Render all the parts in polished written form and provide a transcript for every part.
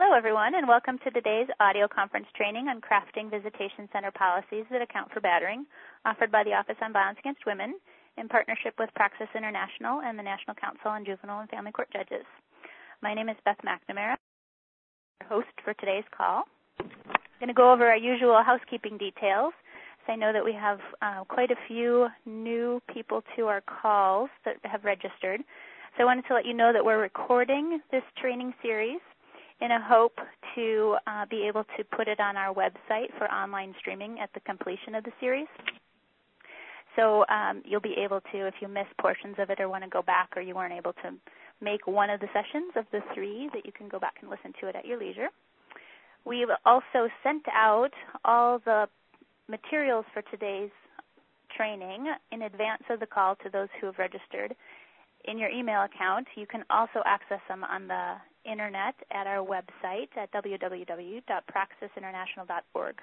Hello, everyone, and welcome to today's audio conference training on crafting visitation center policies that account for battering, offered by the Office on Violence Against Women in partnership with Praxis International and the National Council on Juvenile and Family Court Judges. My name is Beth McNamara, host for today's call. I'm going to go over our usual housekeeping details. So I know that we have quite a few new people to our calls that have registered. So I wanted to let you know that we're recording this training series in a hope to be able to put it on our website for online streaming at the completion of the series. So you'll be able to, if you miss portions of it or want to go back or you weren't able to make one of the sessions of the three, that you can go back and listen to it at your leisure. We've also sent out all the materials for today's training in advance of the call to those who have registered in your email account. You can also access them on the internet at our website at www.praxisinternational.org,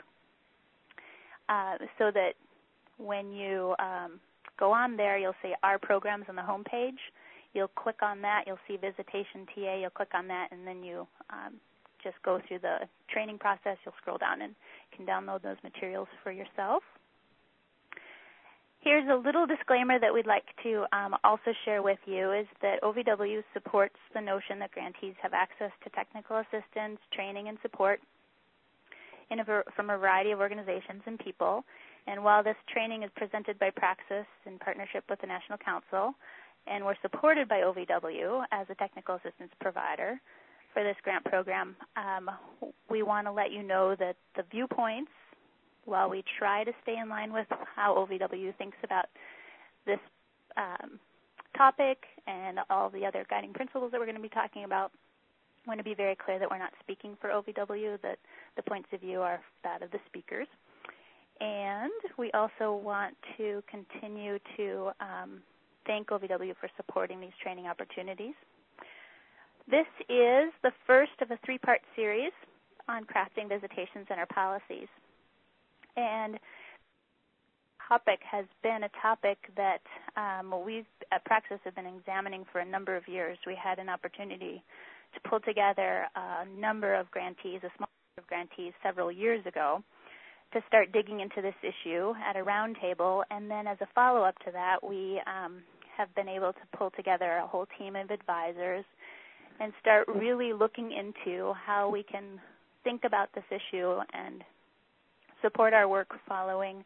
so that when you go on there, you'll see our programs on the home page. You'll click on that. You'll see Visitation TA. You'll click on that, and then you just go through the training process. You'll scroll down and can download those materials for yourself. Here's a little disclaimer that we'd like to also share with you is that OVW supports the notion that grantees have access to technical assistance, training, and support from a variety of organizations and people. And while this training is presented by Praxis in partnership with the National Council, and we're supported by OVW as a technical assistance provider for this grant program, we want to let you know that the viewpoints, while we try to stay in line with how OVW thinks about this topic and all the other guiding principles that we're going to be talking about, I want to be very clear that we're not speaking for OVW, that the points of view are that of the speakers. And we also want to continue to thank OVW for supporting these training opportunities. This is the first of a three-part series on crafting visitation center policies. And topic has been a topic that we at Praxis have been examining for a number of years. We had an opportunity to pull together a number of grantees, a small number of grantees several years ago, to start digging into this issue at a roundtable. And then as a follow-up to that, we have been able to pull together a whole team of advisors and start really looking into how we can think about this issue and support our work following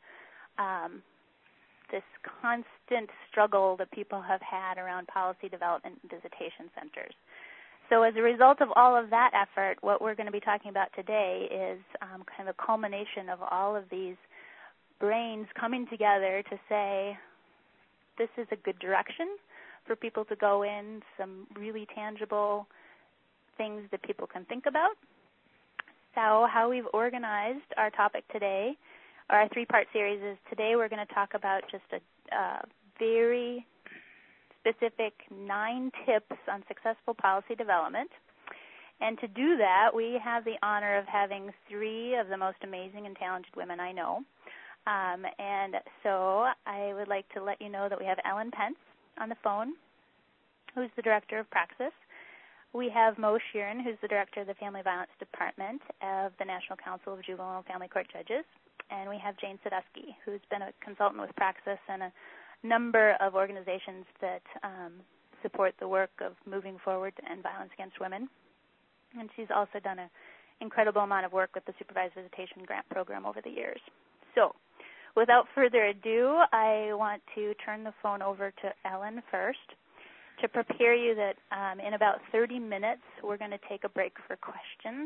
this constant struggle that people have had around policy development and visitation centers. So as a result of all of that effort, what we're going to be talking about today is kind of a culmination of all of these brains coming together to say this is a good direction for people to go in, some really tangible things that people can think about. So how we've organized our topic today, or our three-part series, is today we're going to talk about just a very specific 9 tips on successful policy development. And to do that, we have the honor of having 3 of the most amazing and talented women I know. And so I would like to let you know that we have Ellen Pence on the phone, who's the director of Praxis. We have Mo Sheeran, who's the director of the Family Violence Department of the National Council of Juvenile and Family Court Judges. And we have Jane Sadusky, who's been a consultant with Praxis and a number of organizations that support the work of moving forward to end violence against women. And she's also done an incredible amount of work with the Supervised Visitation Grant Program over the years. So without further ado, I want to turn the phone over to Ellen first to prepare you that in about 30 minutes we're going to take a break for questions.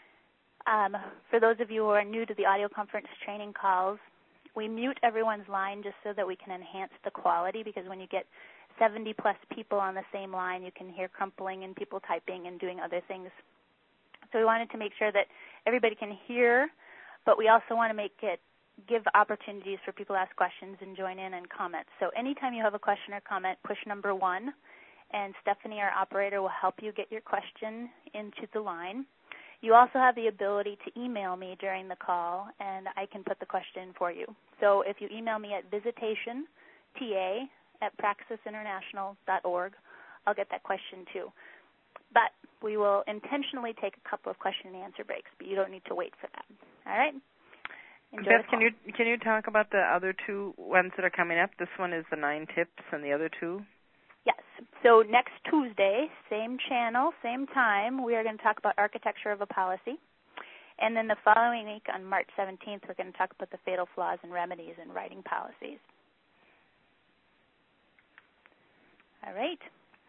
For those of you who are new to the audio conference training calls, we mute everyone's line just so that we can enhance the quality, because when you get 70-plus people on the same line, you can hear crumpling and people typing and doing other things. So we wanted to make sure that everybody can hear, but we also want to give opportunities for people to ask questions and join in and comment. So anytime you have a question or comment, push number 1, and Stephanie, our operator, will help you get your question into the line. You also have the ability to email me during the call, and I can put the question for you. So if you email me at visitationta@praxisinternational.org, I'll get that question too. But we will intentionally take a couple of question and answer breaks, but you don't need to wait for that. All right? Enjoy Beth, can you talk about the other two ones that are coming up? This one is the 9 tips, and the other two? Yes. So next Tuesday, same channel, same time, we are going to talk about architecture of a policy. And then the following week, on March 17th, we're going to talk about the fatal flaws and remedies in writing policies. All right.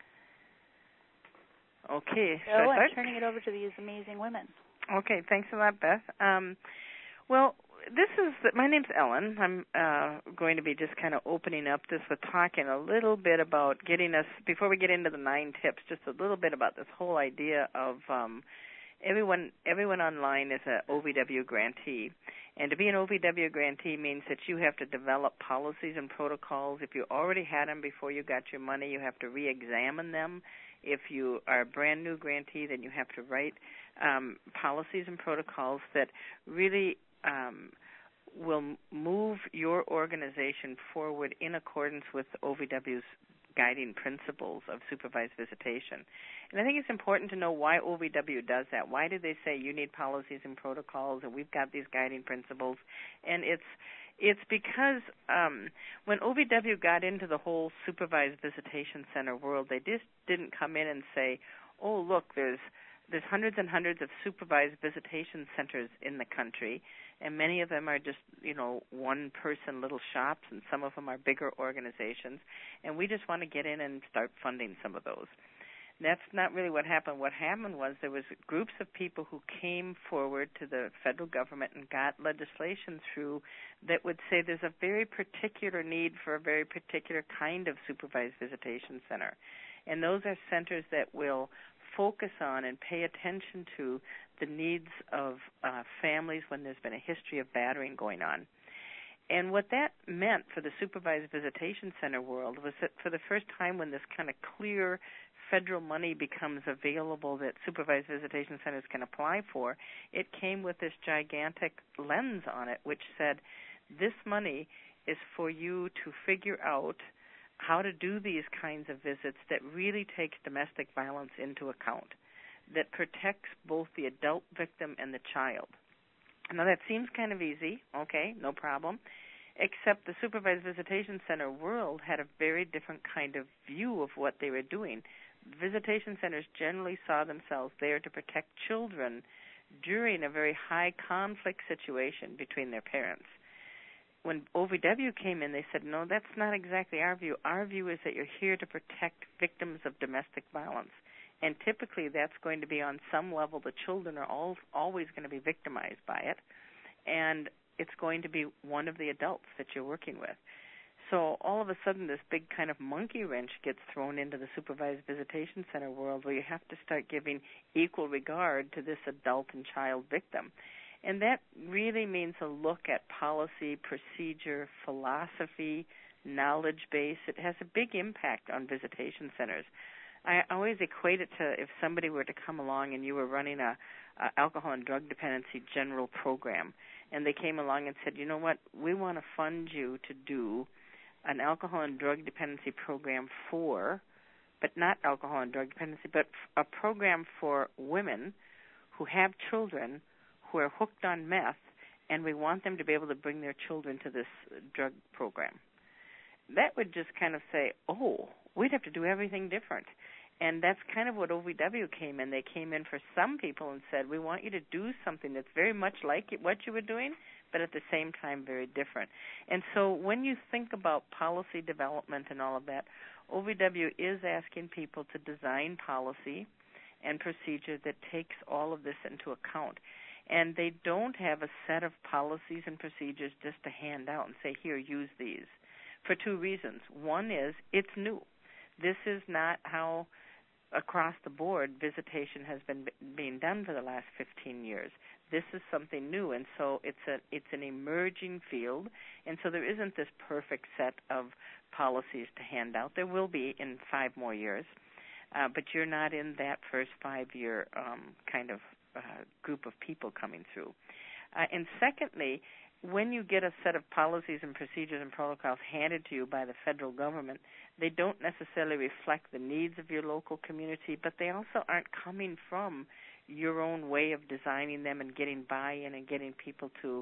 Okay. So I'm turning it over to these amazing women. Okay. Thanks a lot, Beth. Well, my name's Ellen. I'm going to be just kind of opening up this with talking a little bit about getting us, before we get into the 9 tips, just a little bit about this whole idea of everyone online is an OVW grantee. And to be an OVW grantee means that you have to develop policies and protocols. If you already had them before you got your money, you have to re-examine them. If you are a brand new grantee, then you have to write policies and protocols that really will move your organization forward in accordance with OVW's guiding principles of supervised visitation. And I think it's important to know why OVW does that. Why do they say you need policies and protocols and we've got these guiding principles? And it's because when OVW got into the whole supervised visitation center world, they just didn't come in and say, oh, look, there's hundreds and hundreds of supervised visitation centers in the country, and many of them are just, one-person little shops, and some of them are bigger organizations, and we just want to get in and start funding some of those. That's not really what happened. What happened was there was groups of people who came forward to the federal government and got legislation through that would say there's a very particular need for a very particular kind of supervised visitation center. And those are centers that will focus on and pay attention to the needs of families when there's been a history of battering going on. And what that meant for the supervised visitation center world was that for the first time when this kind of clear federal money becomes available that supervised visitation centers can apply for, it came with this gigantic lens on it which said this money is for you to figure out how to do these kinds of visits that really takes domestic violence into account, that protects both the adult victim and the child. Now, that seems kind of easy. Okay, no problem. Except the supervised visitation center world had a very different kind of view of what they were doing. Visitation centers generally saw themselves there to protect children during a very high conflict situation between their parents. When OVW came in, they said, no, that's not exactly our view. Our view is that you're here to protect victims of domestic violence. And typically that's going to be on some level. The children are always going to be victimized by it. And it's going to be one of the adults that you're working with. So all of a sudden this big kind of monkey wrench gets thrown into the supervised visitation center world where you have to start giving equal regard to this adult and child victim. And that really means a look at policy, procedure, philosophy, knowledge base. It has a big impact on visitation centers. I always equate it to if somebody were to come along and you were running a alcohol and drug dependency general program, and they came along and said, you know what, we want to fund you to do an alcohol and drug dependency program but not alcohol and drug dependency, but a program for women who have children who are hooked on meth, and we want them to be able to bring their children to this drug program. That would just kind of say, oh, we'd have to do everything different. And that's kind of what OVW came in. They came in for some people and said, we want you to do something that's very much like what you were doing, but at the same time very different. And so when you think about policy development and all of that, OVW is asking people to design policy and procedure that takes all of this into account. And they don't have a set of policies and procedures just to hand out and say, here, use these, for two reasons. One is it's new. This is not how across the board visitation has been being done for the last 15 years. This is something new, and so it's an emerging field, and so there isn't this perfect set of policies to hand out. There will be in 5 more years, but you're not in that first 5-year kind of group of people coming through. And secondly, when you get a set of policies and procedures and protocols handed to you by the federal government, they don't necessarily reflect the needs of your local community, but they also aren't coming from your own way of designing them and getting buy-in and getting people to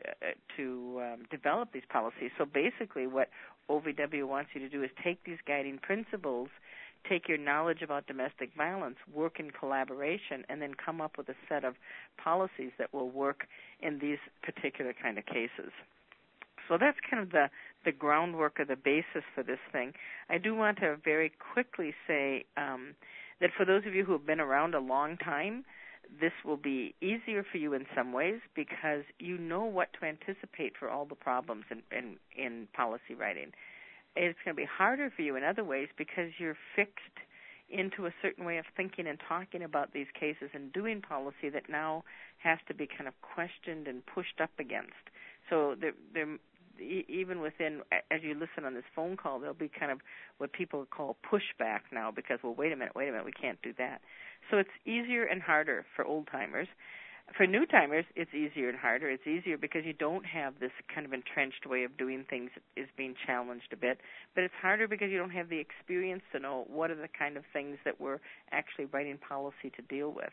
develop these policies. So basically what OVW wants you to do is take these guiding principles, take your knowledge about domestic violence, work in collaboration, and then come up with a set of policies that will work in these particular kind of cases. So that's kind of the groundwork or the basis for this thing. I do want to very quickly say that for those of you who have been around a long time, this will be easier for you in some ways because you know what to anticipate for all the problems in policy writing. It's going to be harder for you in other ways because you're fixed into a certain way of thinking and talking about these cases and doing policy that now has to be kind of questioned and pushed up against. So even within, as you listen on this phone call, there'll be kind of what people call pushback now because, well, wait a minute, we can't do that. So it's easier and harder for old-timers. For new-timers, it's easier and harder. It's easier because you don't have this kind of entrenched way of doing things is being challenged a bit. But it's harder because you don't have the experience to know what are the kind of things that we're actually writing policy to deal with.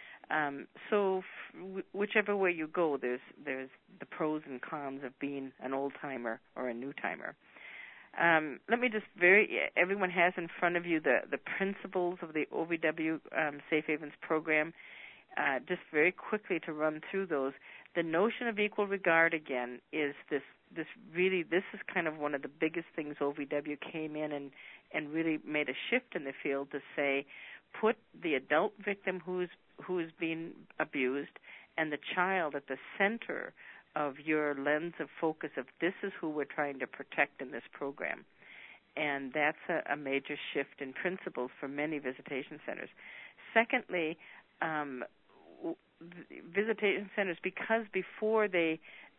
So whichever way you go, there's the pros and cons of being an old-timer or a new-timer. Let me just everyone has in front of you the principles of the OVW Safe Havens program. Just very quickly to run through those. The notion of equal regard, again, is this is kind of one of the biggest things OVW came in and really made a shift in the field to say, put the adult victim who's being abused and the child at the center of your lens of focus of this is who we're trying to protect in this program. And that's a major shift in principles for many visitation centers. Secondly, visitation centers, because before they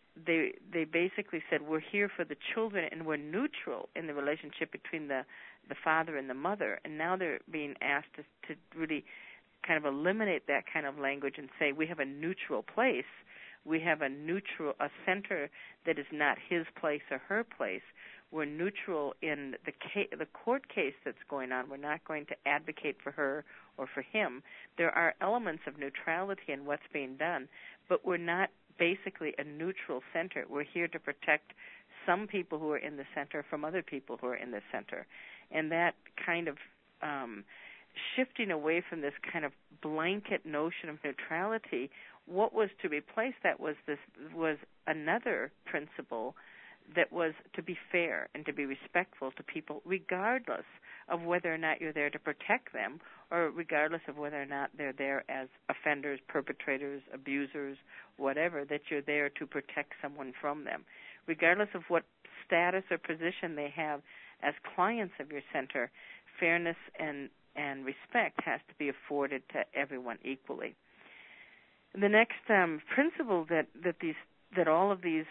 basically said we're here for the children and we're neutral in the relationship between the father and the mother, and now they're being asked to really kind of eliminate that kind of language and say we have a neutral place. We have a center that is not his place or her place. We're neutral in the court case that's going on. We're not going to advocate for her or for him. There are elements of neutrality in what's being done, but we're not basically a neutral center. We're here to protect some people who are in the center from other people who are in the center. And that kind of shifting away from this kind of blanket notion of neutrality, what was to replace that was another principle that was to be fair and to be respectful to people regardless of whether or not you're there to protect them or regardless of whether or not they're there as offenders, perpetrators, abusers, whatever, that you're there to protect someone from them. Regardless of what status or position they have as clients of your center, fairness and respect has to be afforded to everyone equally. The next principle that all of these,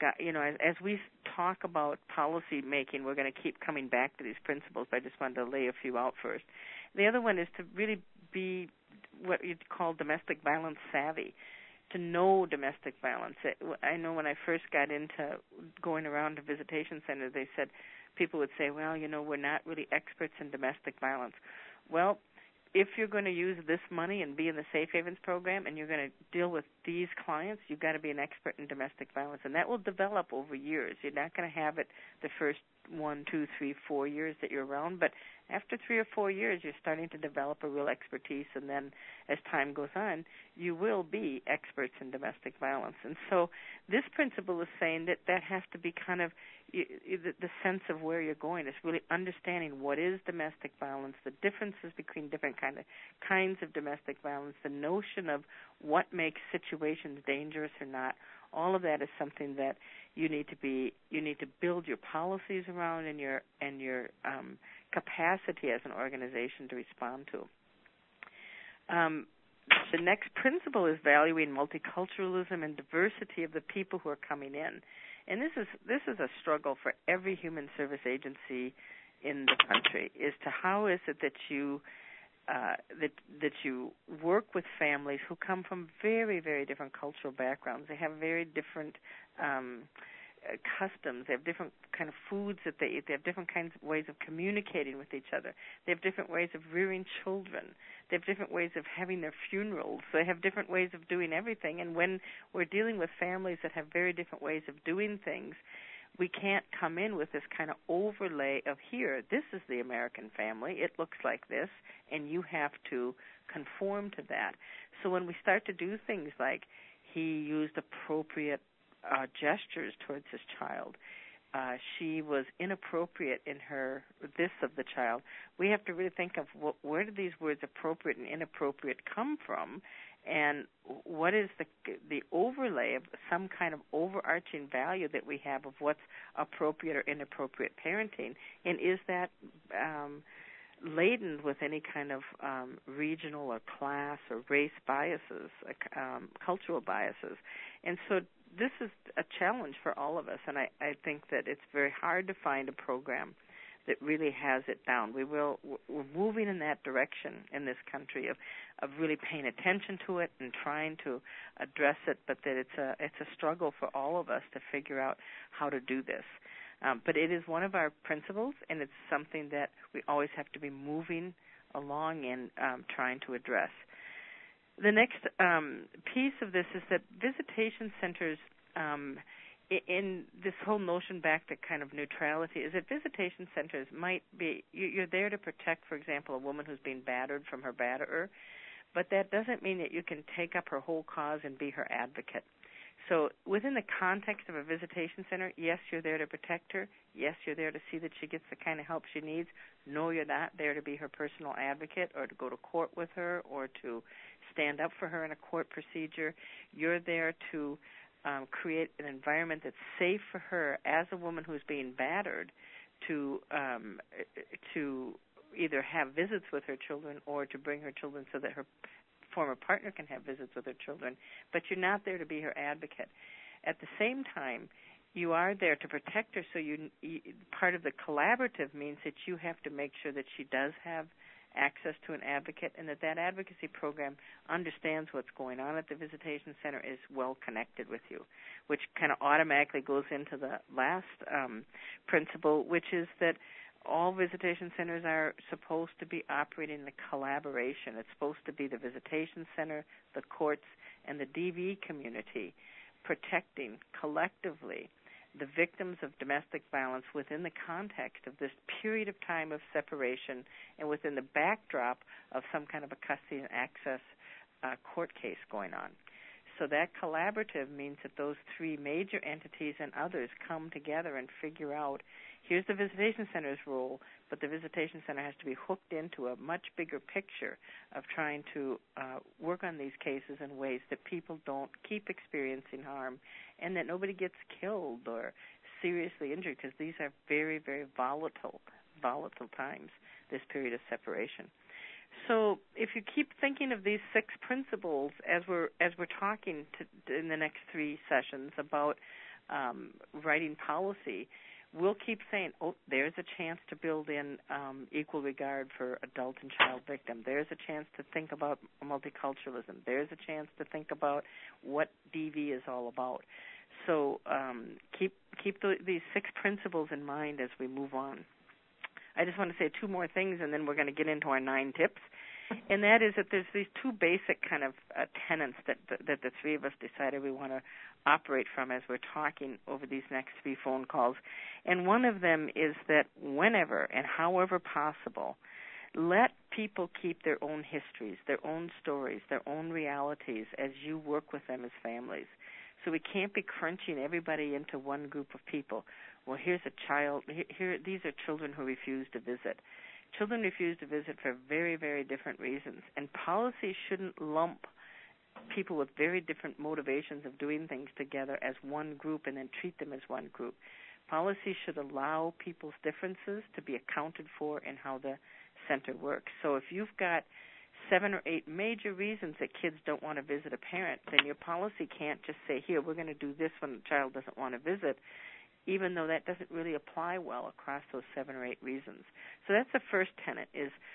as we talk about policy making, we're going to keep coming back to these principles, but I just wanted to lay a few out first. The other one is to really be what you'd call domestic violence savvy, to know domestic violence. I know when I first got into going around to visitation centers, they said, people would say, well, we're not really experts in domestic violence. Well, if you're going to use this money and be in the Safe Havens program and you're going to deal with these clients, you've got to be an expert in domestic violence, and that will develop over years. You're not going to have it the first 1, 2, 3, 4 years that you're around, but after 3 or 4 years, you're starting to develop a real expertise, and then as time goes on, you will be experts in domestic violence. And so this principle is saying that has to be kind of the sense of where you're going. Is really understanding what is domestic violence, the differences between different kinds of domestic violence, the notion of what makes situations dangerous or not. All of that is something that you need to build your policies around and your capacity as an organization to respond to. The next principle is valuing multiculturalism and diversity of the people who are coming in. And this is a struggle for every human service agency in the country, is to how is it that you that you work with families who come from very, very different cultural backgrounds. They have very different customs. They have different kind of foods that they eat. They have different kinds of ways of communicating with each other. They have different ways of rearing children. They have different ways of having their funerals. They have different ways of doing everything. And when we're dealing with families that have very different ways of doing things, we can't come in with this kind of overlay of, here, this is the American family, it looks like this, and you have to conform to that. So when we start to do things like he used appropriate gestures towards his child, she was inappropriate in her this of the child, we have to really think of where do these words appropriate and inappropriate come from, and what is the overlay of some kind of overarching value that we have of what's appropriate or inappropriate parenting, and is that laden with any kind of regional or class or race biases, cultural biases. And so this is a challenge for all of us, and I think that it's very hard to find a program that really has it down. We're moving in that direction in this country of really paying attention to it and trying to address it, but that it's a struggle for all of us to figure out how to do this. But it is one of our principles, and it's something that we always have to be moving along in trying to address. The next piece of this is that visitation centers, in this whole notion back to kind of neutrality, is that visitation centers might be, you're there to protect, for example, a woman who's being battered from her batterer, but that doesn't mean that you can take up her whole cause and be her advocate. So within the context of a visitation center, yes, you're there to protect her. Yes, you're there to see that she gets the kind of help she needs. No, you're not there to be her personal advocate or to go to court with her or to stand up for her in a court procedure. You're there to create an environment that's safe for her as a woman who's being battered to either have visits with her children or to bring her children so that her former partner can have visits with her children, but you're not there to be her advocate. At the same time, you are there to protect her, so you part of the collaborative means that you have to make sure that she does have access to an advocate and that advocacy program understands what's going on at the visitation center, is well connected with you, which kind of automatically goes into the last principle, which is that all visitation centers are supposed to be operating in a collaboration. It's supposed to be the visitation center, the courts, and the DV community protecting collectively the victims of domestic violence within the context of this period of time of separation and within the backdrop of some kind of a custody and access court case going on. So that collaborative means that those three major entities and others come together and figure out, here's the visitation center's role, but the visitation center has to be hooked into a much bigger picture of trying to work on these cases in ways that people don't keep experiencing harm and that nobody gets killed or seriously injured, because these are very, very volatile times, this period of separation. So if you keep thinking of these 6 principles as we're talking in the next 3 sessions about writing policy, we'll keep saying, there's a chance to build in equal regard for adult and child victim. There's a chance to think about multiculturalism. There's a chance to think about what DV is all about. So keep these 6 principles in mind as we move on. I just want to say 2 more things, and then we're going to get into our 9 tips. And that is that there's these 2 basic kind of tenets that the 3 of us decided we want to operate from as we're talking over these next 3 phone calls. And one of them is that whenever and however possible, let people keep their own histories, their own stories, their own realities as you work with them as families. So we can't be crunching everybody into one group of people. Well, here's a child. These are children who refuse to visit. Children refuse to visit for very, very different reasons. And policy shouldn't lump people with very different motivations of doing things together as one group and then treat them as one group. Policy should allow people's differences to be accounted for in how the center works. So if you've got 7 or 8 major reasons that kids don't want to visit a parent, then your policy can't just say, here, we're going to do this when the child doesn't want to visit, even though that doesn't really apply well across those 7 or 8 reasons. So that's the first tenet, is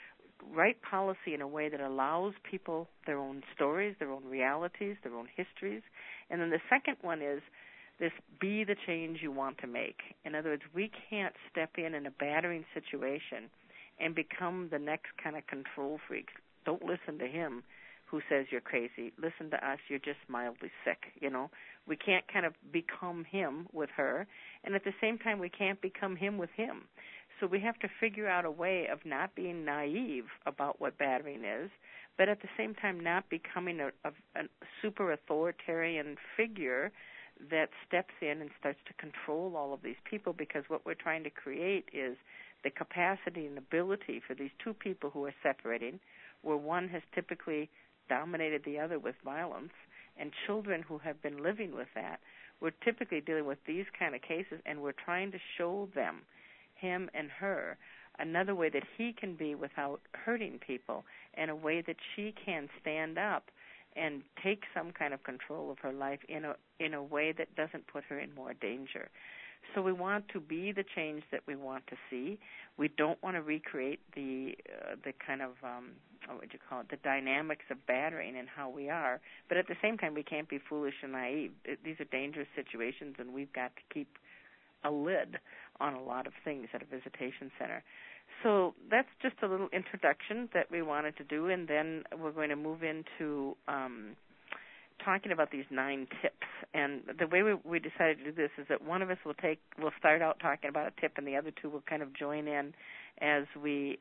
write policy in a way that allows people their own stories, their own realities, their own histories. And then the second one is this: be the change you want to make. In other words, we can't step in a battering situation and become the next kind of control freak. Don't listen to him who says you're crazy. Listen to us, you're just mildly sick, you know. We can't kind of become him with her, and at the same time we can't become him with him. So we have to figure out a way of not being naive about what battering is, but at the same time not becoming a super authoritarian figure that steps in and starts to control all of these people, because what we're trying to create is the capacity and ability for these two people who are separating, where one has typically dominated the other with violence, and children who have been living with that. We're typically dealing with these kind of cases, and we're trying to show them, him and her, another way that he can be without hurting people, and a way that she can stand up and take some kind of control of her life in a way that doesn't put her in more danger. So we want to be the change that we want to see. We don't want to recreate the kind of what would you call it, the dynamics of battering and how we are. But at the same time, we can't be foolish and naive. These are dangerous situations, and we've got to keep a lid on a lot of things at a visitation center. So that's just a little introduction that we wanted to do, and then we're going to move into talking about these 9 tips. And the way we decided to do this is that one of us will start out talking about a tip, and the other two will kind of join in as we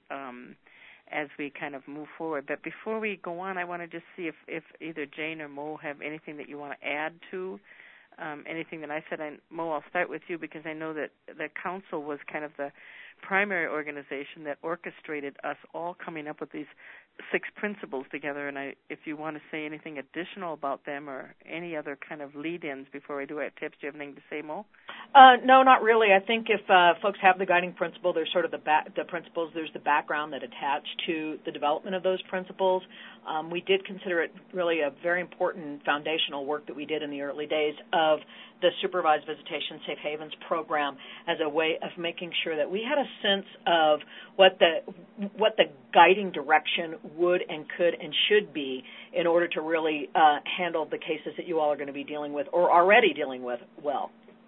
kind of move forward. But before we go on, I want to just see if either Jane or Mo have anything that you want to add to anything that I said. And Mo, I'll start with you, because I know that the council was kind of the primary organization that orchestrated us all coming up with these 6 principles together. And if you want to say anything additional about them or any other kind of lead-ins before we do our tips, do you have anything to say, Mo? No, not really. I think if folks have the guiding principle, there's sort of the principles, there's the background that attached to the development of those principles. We did consider it really a very important foundational work that we did in the early days of the Supervised Visitation Safe Havens program as a way of making sure that we had a sense of what the guiding direction would and could and should be in order to really handle the cases that you all are going to be dealing with or already dealing with well.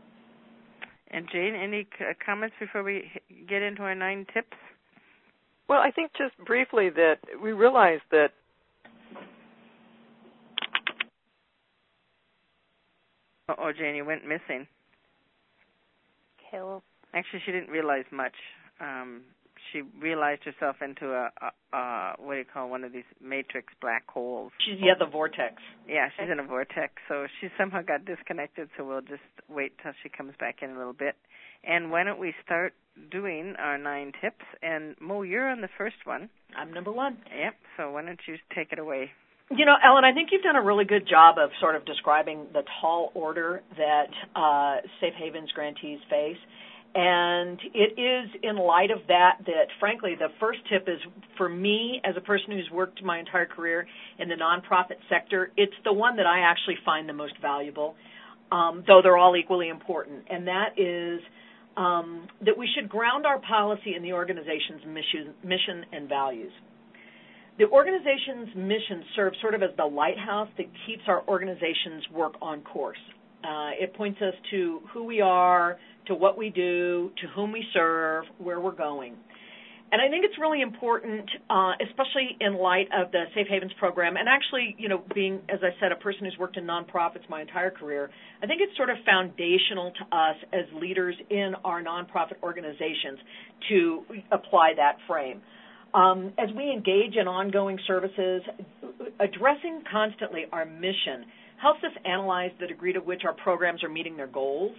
And Jane, any comments before we get into our 9 tips? Well, I think just briefly that we realized that Jane, you went missing. Okay, well, actually, she didn't realize much. She realized herself into what do you call, one of these matrix black holes. She's the vortex. Yeah, she's in a vortex, so she somehow got disconnected, so we'll just wait till she comes back in a little bit. And why don't we start doing our 9 tips? And Mo, you're on the first one. I'm number 1. Yep, so why don't you take it away? You know, Ellen, I think you've done a really good job of sort of describing the tall order that Safe Havens grantees face. And it is in light of that, frankly, the first tip is, for me, as a person who's worked my entire career in the nonprofit sector, it's the one that I actually find the most valuable, though they're all equally important. And that is that we should ground our policy in the organization's mission and values. The organization's mission serves sort of as the lighthouse that keeps our organization's work on course. It points us to who we are, to what we do, to whom we serve, where we're going. And I think it's really important, especially in light of the Safe Havens program, and actually, you know, being, as I said, a person who's worked in nonprofits my entire career, I think it's sort of foundational to us as leaders in our nonprofit organizations to apply that frame. As we engage in ongoing services, addressing constantly our mission helps us analyze the degree to which our programs are meeting their goals.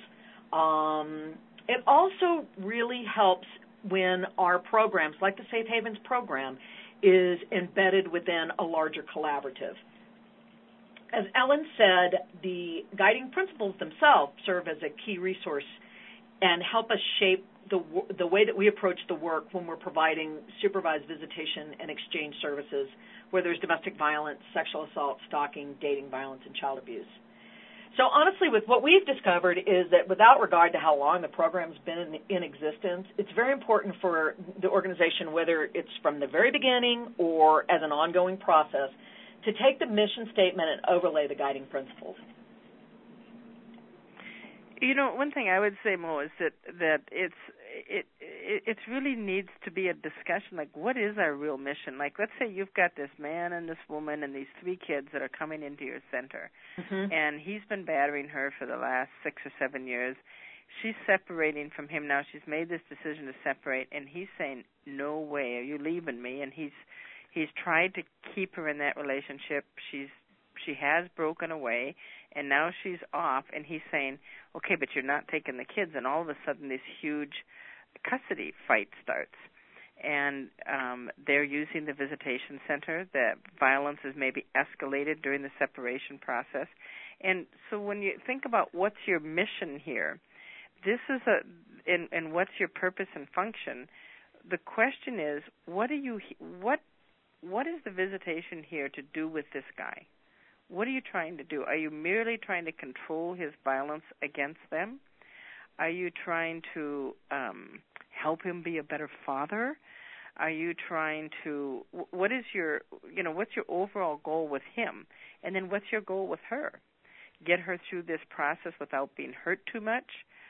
It also really helps when our programs, like the Safe Havens program, is embedded within a larger collaborative. As Ellen said, the guiding principles themselves serve as a key resource and help us shape the way that we approach the work when we're providing supervised visitation and exchange services, where there's domestic violence, sexual assault, stalking, dating violence, and child abuse. So honestly, with what we've discovered is that without regard to how long the program's been in existence, it's very important for the organization, whether it's from the very beginning or as an ongoing process, to take the mission statement and overlay the guiding principles. You know, one thing I would say, Mo, is that it really needs to be a discussion. Like, what is our real mission? Like, let's say you've got this man and this woman and these 3 kids that are coming into your center, and he's been battering her for the last 6 or 7 years. She's separating from him now. She's made this decision to separate, and he's saying, "No way, are you leaving me?" And he's tried to keep her in that relationship. She has broken away, and now she's off, and he's saying, "Okay, but you're not taking the kids," and all of a sudden this huge custody fight starts. And they're using the visitation center. The violence is maybe escalated during the separation process. And so when you think about what's your mission here, this is and what's your purpose and function, the question is, what is the visitation here to do with this guy? What are you trying to do? Are you merely trying to control his violence against them? Are you trying to help him be a better father? Are you trying to, what's your overall goal with him? And then what's your goal with her? Get her through this process without being hurt too much.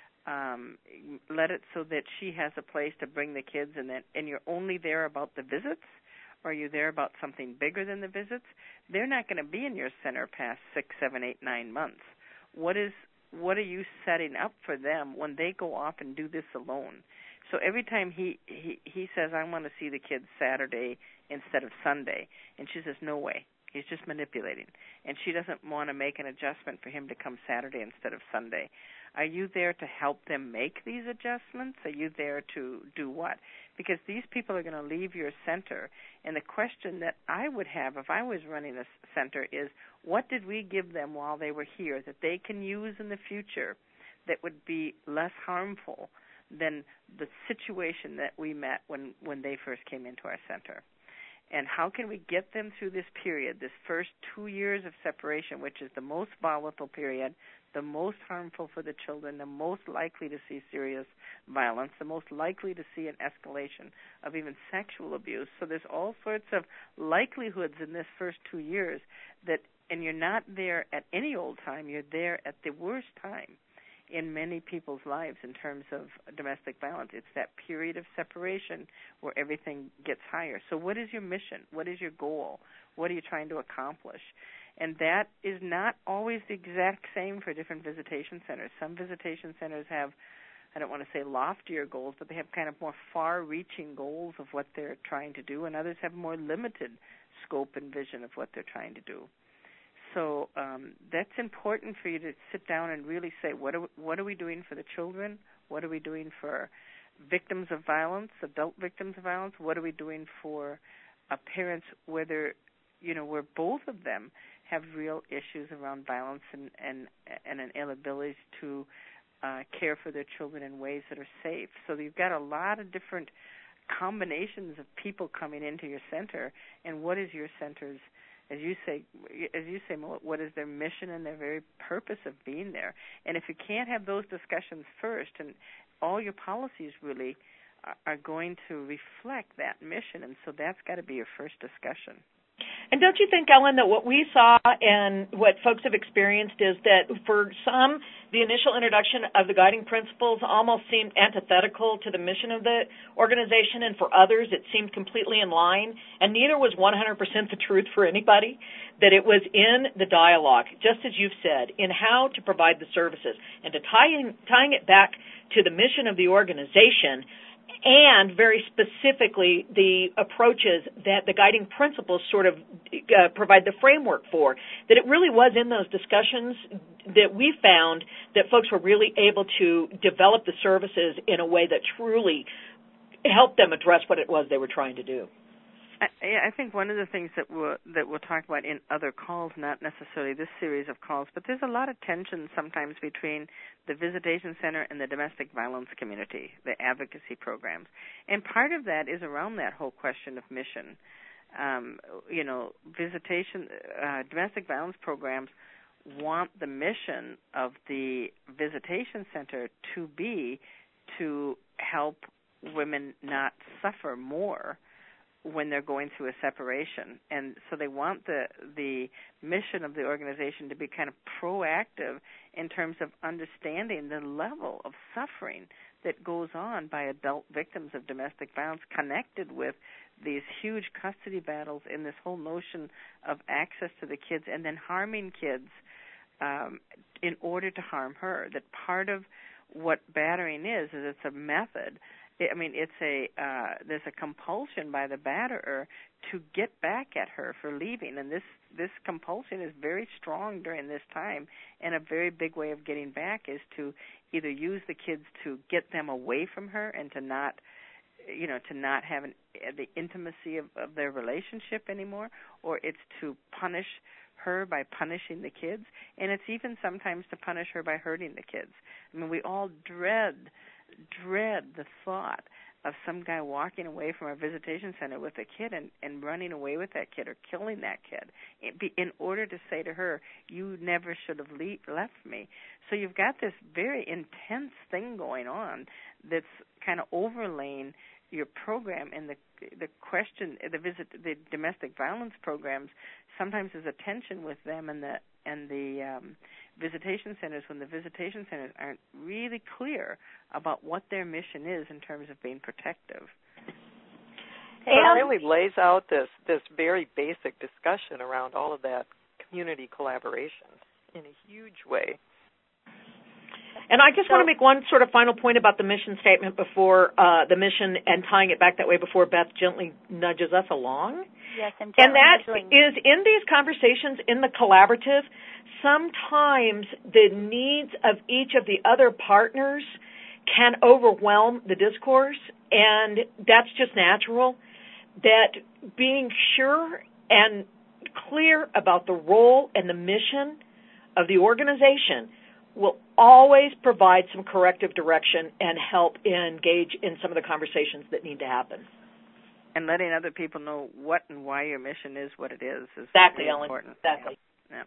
Let it so that she has a place to bring the kids, and you're only there about the visits. Or are you there about something bigger than the visits? They're not going to be in your center past 6, 7, 8, 9 months. What are you setting up for them when they go off and do this alone? So every time he says, "I want to see the kids Saturday instead of Sunday," and she says, "No way. He's just manipulating." And she doesn't want to make an adjustment for him to come Saturday instead of Sunday. Are you there to help them make these adjustments? Are you there to do what? Because these people are going to leave your center. And the question that I would have if I was running a center is, what did we give them while they were here that they can use in the future that would be less harmful than the situation that we met when they first came into our center? And how can we get them through this period, this first 2 years of separation, which is the most volatile period, the most harmful for the children, the most likely to see serious violence, the most likely to see an escalation of even sexual abuse. So there's all sorts of likelihoods in this first 2 years and you're not there at any old time, you're there at the worst time in many people's lives in terms of domestic violence. It's that period of separation where everything gets higher. So what is your mission? What is your goal? What are you trying to accomplish? And that is not always the exact same for different visitation centers. Some visitation centers have, I don't want to say loftier goals, but they have kind of more far-reaching goals of what they're trying to do, and others have more limited scope and vision of what they're trying to do. So that's important for you to sit down and really say, what are we doing for the children? What are we doing for victims of violence, adult victims of violence? What are we doing for parents, where both of them have real issues around violence and an inability to care for their children in ways that are safe? So you've got a lot of different combinations of people coming into your center, and what is your center's, as you say, what is their mission and their very purpose of being there? And if you can't have those discussions first, and all your policies really are going to reflect that mission, and so that's got to be your first discussion. And don't you think, Ellen, that what we saw and what folks have experienced is that for some, the initial introduction of the guiding principles almost seemed antithetical to the mission of the organization, and for others it seemed completely in line, and neither was 100% the truth for anybody, that it was in the dialogue, just as you've said, in how to provide the services, and to tying it back to the mission of the organization, and very specifically the approaches that the guiding principles sort of provide the framework for, that it really was in those discussions that we found that folks were really able to develop the services in a way that truly helped them address what it was they were trying to do. I think one of the things that we'll talk about in other calls, not necessarily this series of calls, but there's a lot of tension sometimes between the visitation center and the domestic violence community, the advocacy programs. And part of that is around that whole question of mission. Visitation, domestic violence programs want the mission of the visitation center to be to help women not suffer more when they're going through a separation. And so they want the mission of the organization to be kind of proactive in terms of understanding the level of suffering that goes on by adult victims of domestic violence, connected with these huge custody battles and this whole notion of access to the kids and then harming kids in order to harm her. That part of what battering is it's a method. There's a compulsion by the batterer to get back at her for leaving, and this compulsion is very strong during this time. And a very big way of getting back is to either use the kids to get them away from her and to not have the intimacy of their relationship anymore, or it's to punish her by punishing the kids, and it's even sometimes to punish her by hurting the kids. I mean, we all dread the thought of some guy walking away from our visitation center with a kid and running away with that kid or killing that kid in order to say to her, you never should have left me. So you've got this very intense thing going on that's kind of overlaying your program, and the question, the domestic violence programs, sometimes there's a tension with them and the visitation centers when the visitation centers aren't really clear about what their mission is in terms of being protective. It really lays out this very basic discussion around all of that community collaboration in a huge way. And I just want to make one sort of final point about the mission statement before the mission, and tying it back that way before Beth gently nudges us along. Yes, and that is, in these conversations, in the collaborative, sometimes the needs of each of the other partners can overwhelm the discourse, and that's just natural. That being sure and clear about the role and the mission of the organization will always provide some corrective direction and help engage in some of the conversations that need to happen. And letting other people know what and why your mission is what it is exactly, really Ellen. Important. Exactly. Yeah.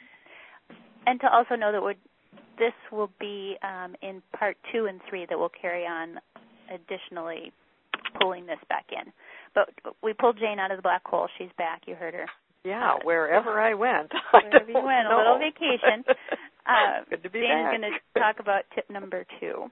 And to also know that this will be in part 2 and 3 that will carry on additionally pulling this back in. But we pulled Jane out of the black hole. She's back. You heard her. Yeah, wherever I went. Wherever you went, a little vacation. Good to be Jane back. is going to talk about tip number 2.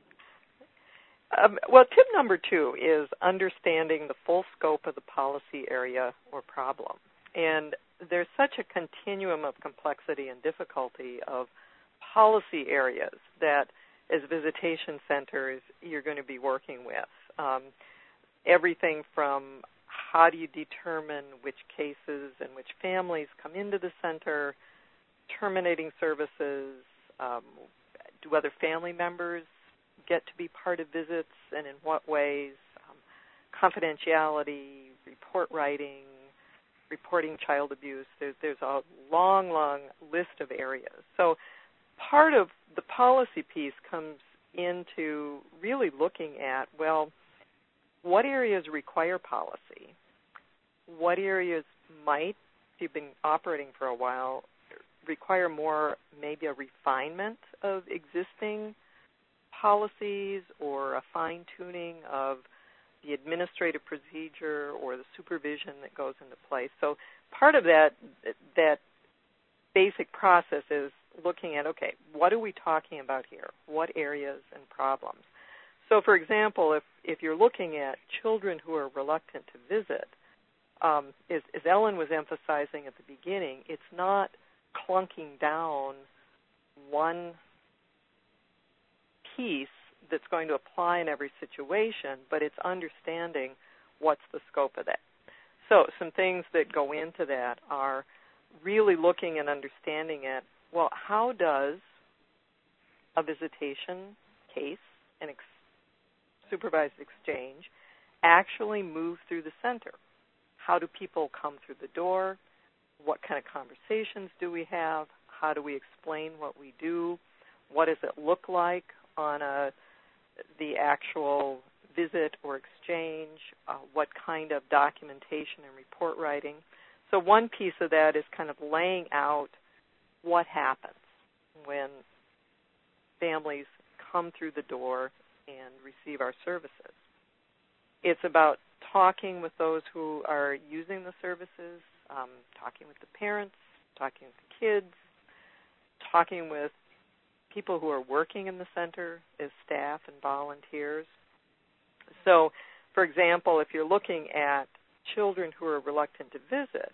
Well, tip number 2 is understanding the full scope of the policy area or problem. And there's such a continuum of complexity and difficulty of policy areas that as visitation centers you're going to be working with. Everything from how do you determine which cases and which families come into the center, terminating services, do other family members get to be part of visits and in what ways, confidentiality, report writing, reporting child abuse. There's a long, long list of areas. So part of the policy piece comes into really looking at, well, what areas require policy? What areas might, if you've been operating for a while, require more maybe a refinement of existing policies or a fine-tuning of the administrative procedure or the supervision that goes into place. So part of that basic process is looking at, okay, what are we talking about here? What areas and problems? So, for example, if you're looking at children who are reluctant to visit, as Ellen was emphasizing at the beginning, it's not clunking down one piece that's going to apply in every situation, but it's understanding what's the scope of that. So some things that go into that are really looking and understanding it. Well, how does a visitation case, an supervised exchange, actually move through the center? How do people come through the door? What kind of conversations do we have? How do we explain what we do? What does it look like on the actual visit or exchange? What kind of documentation and report writing? So one piece of that is kind of laying out what happens when families come through the door and receive our services. It's about talking with those who are using the services, talking with the parents, talking with the kids, talking with people who are working in the center as staff and volunteers. So, for example, if you're looking at children who are reluctant to visit,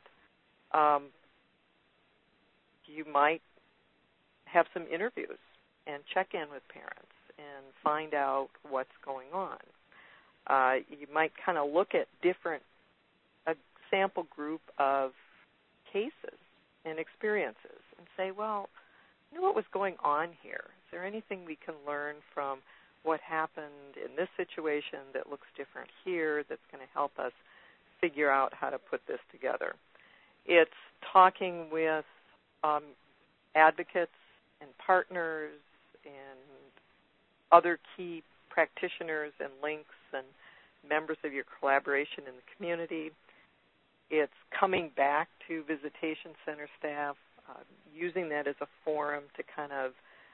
you might have some interviews and check in with parents and find out what's going on. You might kind of look at a sample group of cases and experiences and say, well, you know what was going on here? Is there anything we can learn from what happened in this situation that looks different here that's going to help us figure out how to put this together? It's talking with advocates and partners and other key practitioners and links and members of your collaboration in the community. It's coming back to visitation center staff, using that as a forum to kind of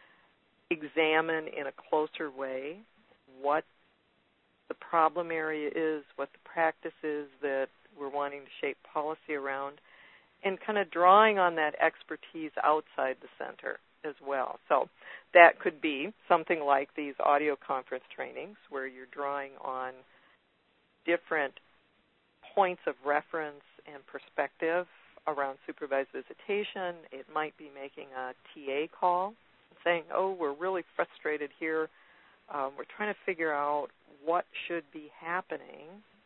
examine in a closer way what the problem area is, what the practice is that we're wanting to shape policy around, and kind of drawing on that expertise outside the center as well. So that could be something like these audio conference trainings where you're drawing on different points of reference and perspective around supervised visitation. It might be making a TA call, saying, oh, we're really frustrated here. We're trying to figure out what should be happening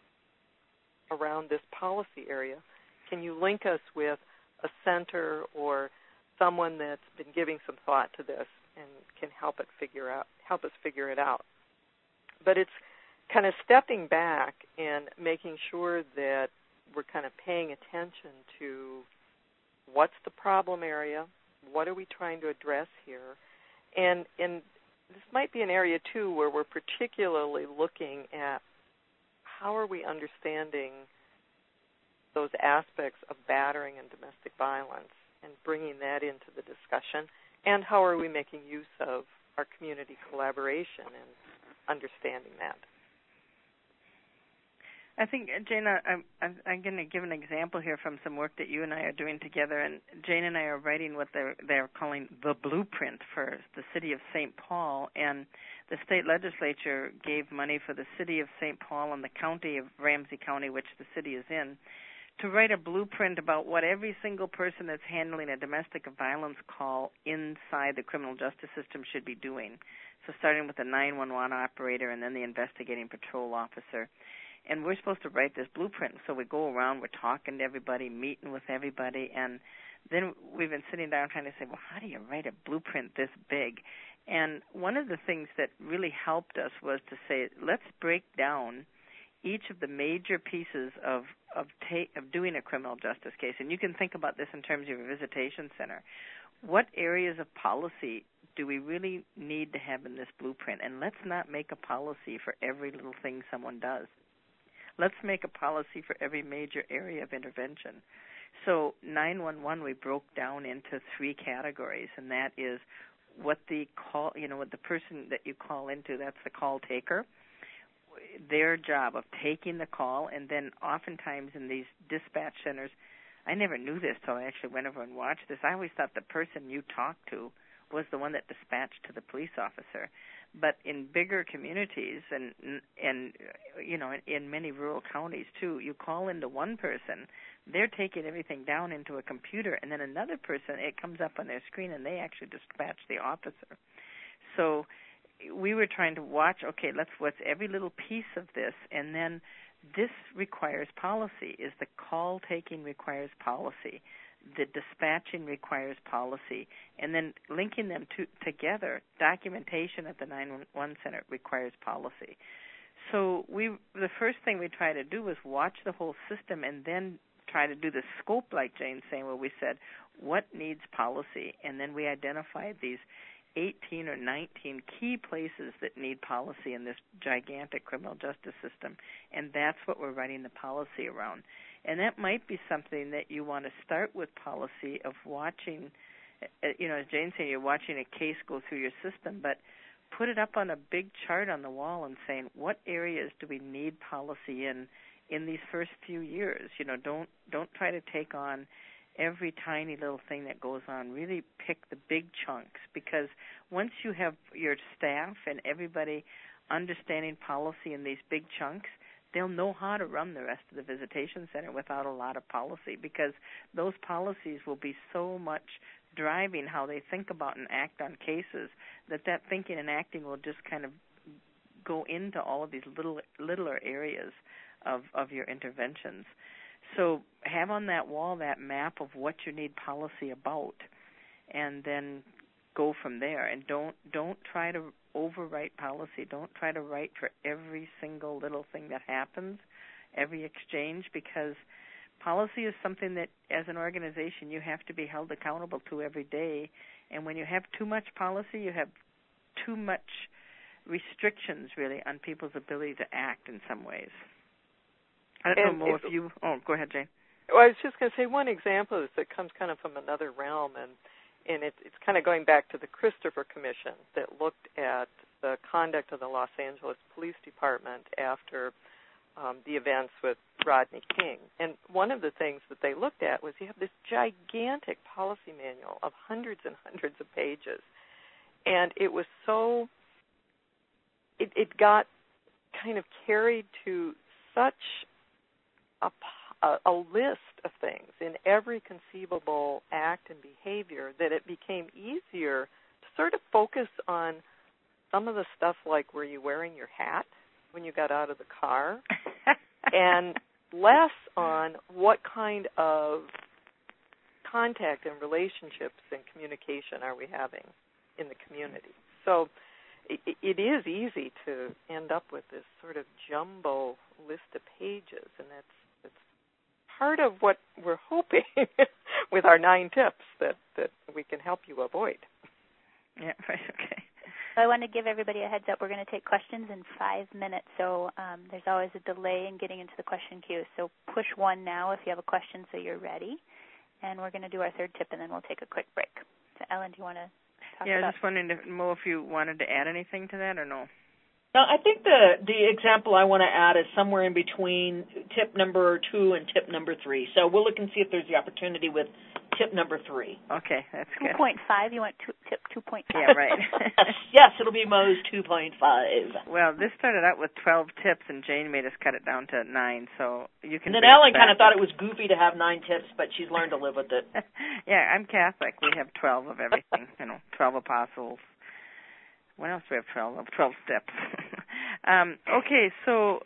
around this policy area. Can you link us with a center or someone that's been giving some thought to this and can help us figure it out? But it's kind of stepping back and making sure that we're kind of paying attention to what's the problem area, what are we trying to address here, and this might be an area, too, where we're particularly looking at how are we understanding those aspects of battering and domestic violence and bringing that into the discussion, and how are we making use of our community collaboration and understanding that. I think, Jana, I'm going to give an example here from some work that you and I are doing together. And Jane and I are writing what they're calling the blueprint for the city of St. Paul. And the state legislature gave money for the city of St. Paul and the county of Ramsey County, which the city is in, to write a blueprint about what every single person that's handling a domestic violence call inside the criminal justice system should be doing. So starting with the 911 operator and then the investigating patrol officer. And we're supposed to write this blueprint. So we go around, we're talking to everybody, meeting with everybody, and then we've been sitting down trying to say, well, how do you write a blueprint this big? And one of the things that really helped us was to say, let's break down each of the major pieces of doing a criminal justice case. And you can think about this in terms of your visitation center. What areas of policy do we really need to have in this blueprint? And let's not make a policy for every little thing someone does. Let's make a policy for every major area of intervention. So 911 we broke down into 3 categories, and that is what the call, what the person that you call into, that's the call taker, their job of taking the call, and then oftentimes in these dispatch centers, I never knew this till I actually went over and watched this. I always thought the person you talked to was the one that dispatched to the police officer. But in bigger communities and in many rural counties too, you call into one person, they're taking everything down into a computer, and then another person, it comes up on their screen, and they actually dispatch the officer. So we were trying to watch, okay, what's every little piece of this, and then this requires policy. Is the call taking requires policy. The dispatching requires policy, and then linking them together, documentation at the 911 center requires policy. So the first thing we tried to do was watch the whole system and then try to do the scope, like Jane's saying, where we said, what needs policy? And then we identified these 18 or 19 key places that need policy in this gigantic criminal justice system, and that's what we're writing the policy around. And that might be something that you want to start with policy of watching as Jane said, you're watching a case go through your system, but put it up on a big chart on the wall and saying, what areas do we need policy in these first few years? Don't try to take on every tiny little thing that goes on. Really pick the big chunks, because once you have your staff and everybody understanding policy in these big chunks, they'll know how to run the rest of the visitation center without a lot of policy, because those policies will be so much driving how they think about and act on cases that thinking and acting will just kind of go into all of these littler areas of your interventions. So have on that wall that map of what you need policy about, and then go from there. And don't try to overwrite policy. Don't try to write for every single little thing that happens, every exchange, because policy is something that, as an organization, you have to be held accountable to every day. And when you have too much policy, you have too much restrictions, really, on people's ability to act in some ways. I don't know if you... Oh, go ahead, Jane. Well, I was just going to say one example is that comes kind of from another realm, and it's kind of going back to the Christopher Commission that looked at the conduct of the Los Angeles Police Department after the events with Rodney King. And one of the things that they looked at was you have this gigantic policy manual of hundreds and hundreds of pages. And it was so, it got kind of carried to such a list of things in every conceivable act and behavior that it became easier to sort of focus on some of the stuff like, were you wearing your hat when you got out of the car, and less on what kind of contact and relationships and communication are we having in the community. So it is easy to end up with this sort of jumbo list of pages, and that's part of what we're hoping with our 9 tips that we can help you avoid. Yeah, right, okay. I want to give everybody a heads up. We're going to take questions in 5 minutes, so there's always a delay in getting into the question queue. So push 1 now if you have a question so you're ready. And we're going to do our 3rd tip, and then we'll take a quick break. So, Ellen, do you want to talk about? Yeah, I just wanted to know if you wanted to add anything to that or no. No, I think the example I want to add is somewhere in between tip number 2 and tip number 3. So we'll look and see if there's the opportunity with tip number 3. Okay, that's good. 2.5, you want tip 2.5? Yeah, right. Yes, it'll be Mo's 2.5. Well, this started out with 12 tips, and Jane made us cut it down to 9, so you can... And then Ellen kind of thought it was goofy to have 9 tips, but she's learned to live with it. Yeah, I'm Catholic. We have 12 of everything, 12 apostles. What else do we have? 12 steps. Okay, so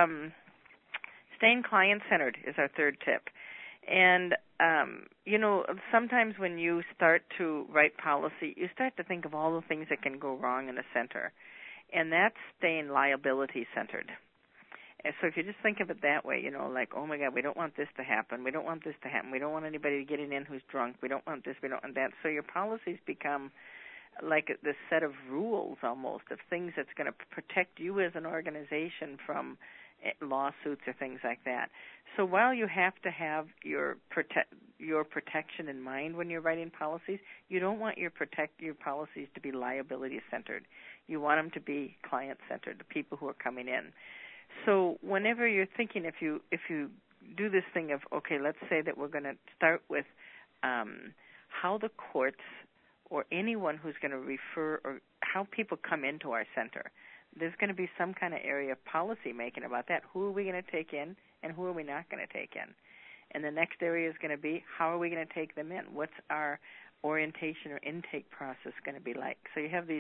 staying client-centered is our 3rd tip. And, sometimes when you start to write policy, you start to think of all the things that can go wrong in a center. And that's staying liability-centered. And so if you just think of it that way, like, oh, my God, we don't want this to happen. We don't want this to happen. We don't want anybody getting in who's drunk. We don't want this. We don't want that. So your policies become like this set of rules almost of things that's going to protect you as an organization from lawsuits or things like that. So while you have to have your protection in mind when you're writing policies, you don't want your policies to be liability-centered. You want them to be client-centered, the people who are coming in. So whenever you're thinking, if you do this thing of, okay, let's say that we're going to start with how the courts or anyone who's going to refer or how people come into our center, there's going to be some kind of area of policy making about that. Who are we going to take in and who are we not going to take in? And the next area is going to be how are we going to take them in? What's our orientation or intake process going to be like? So you have these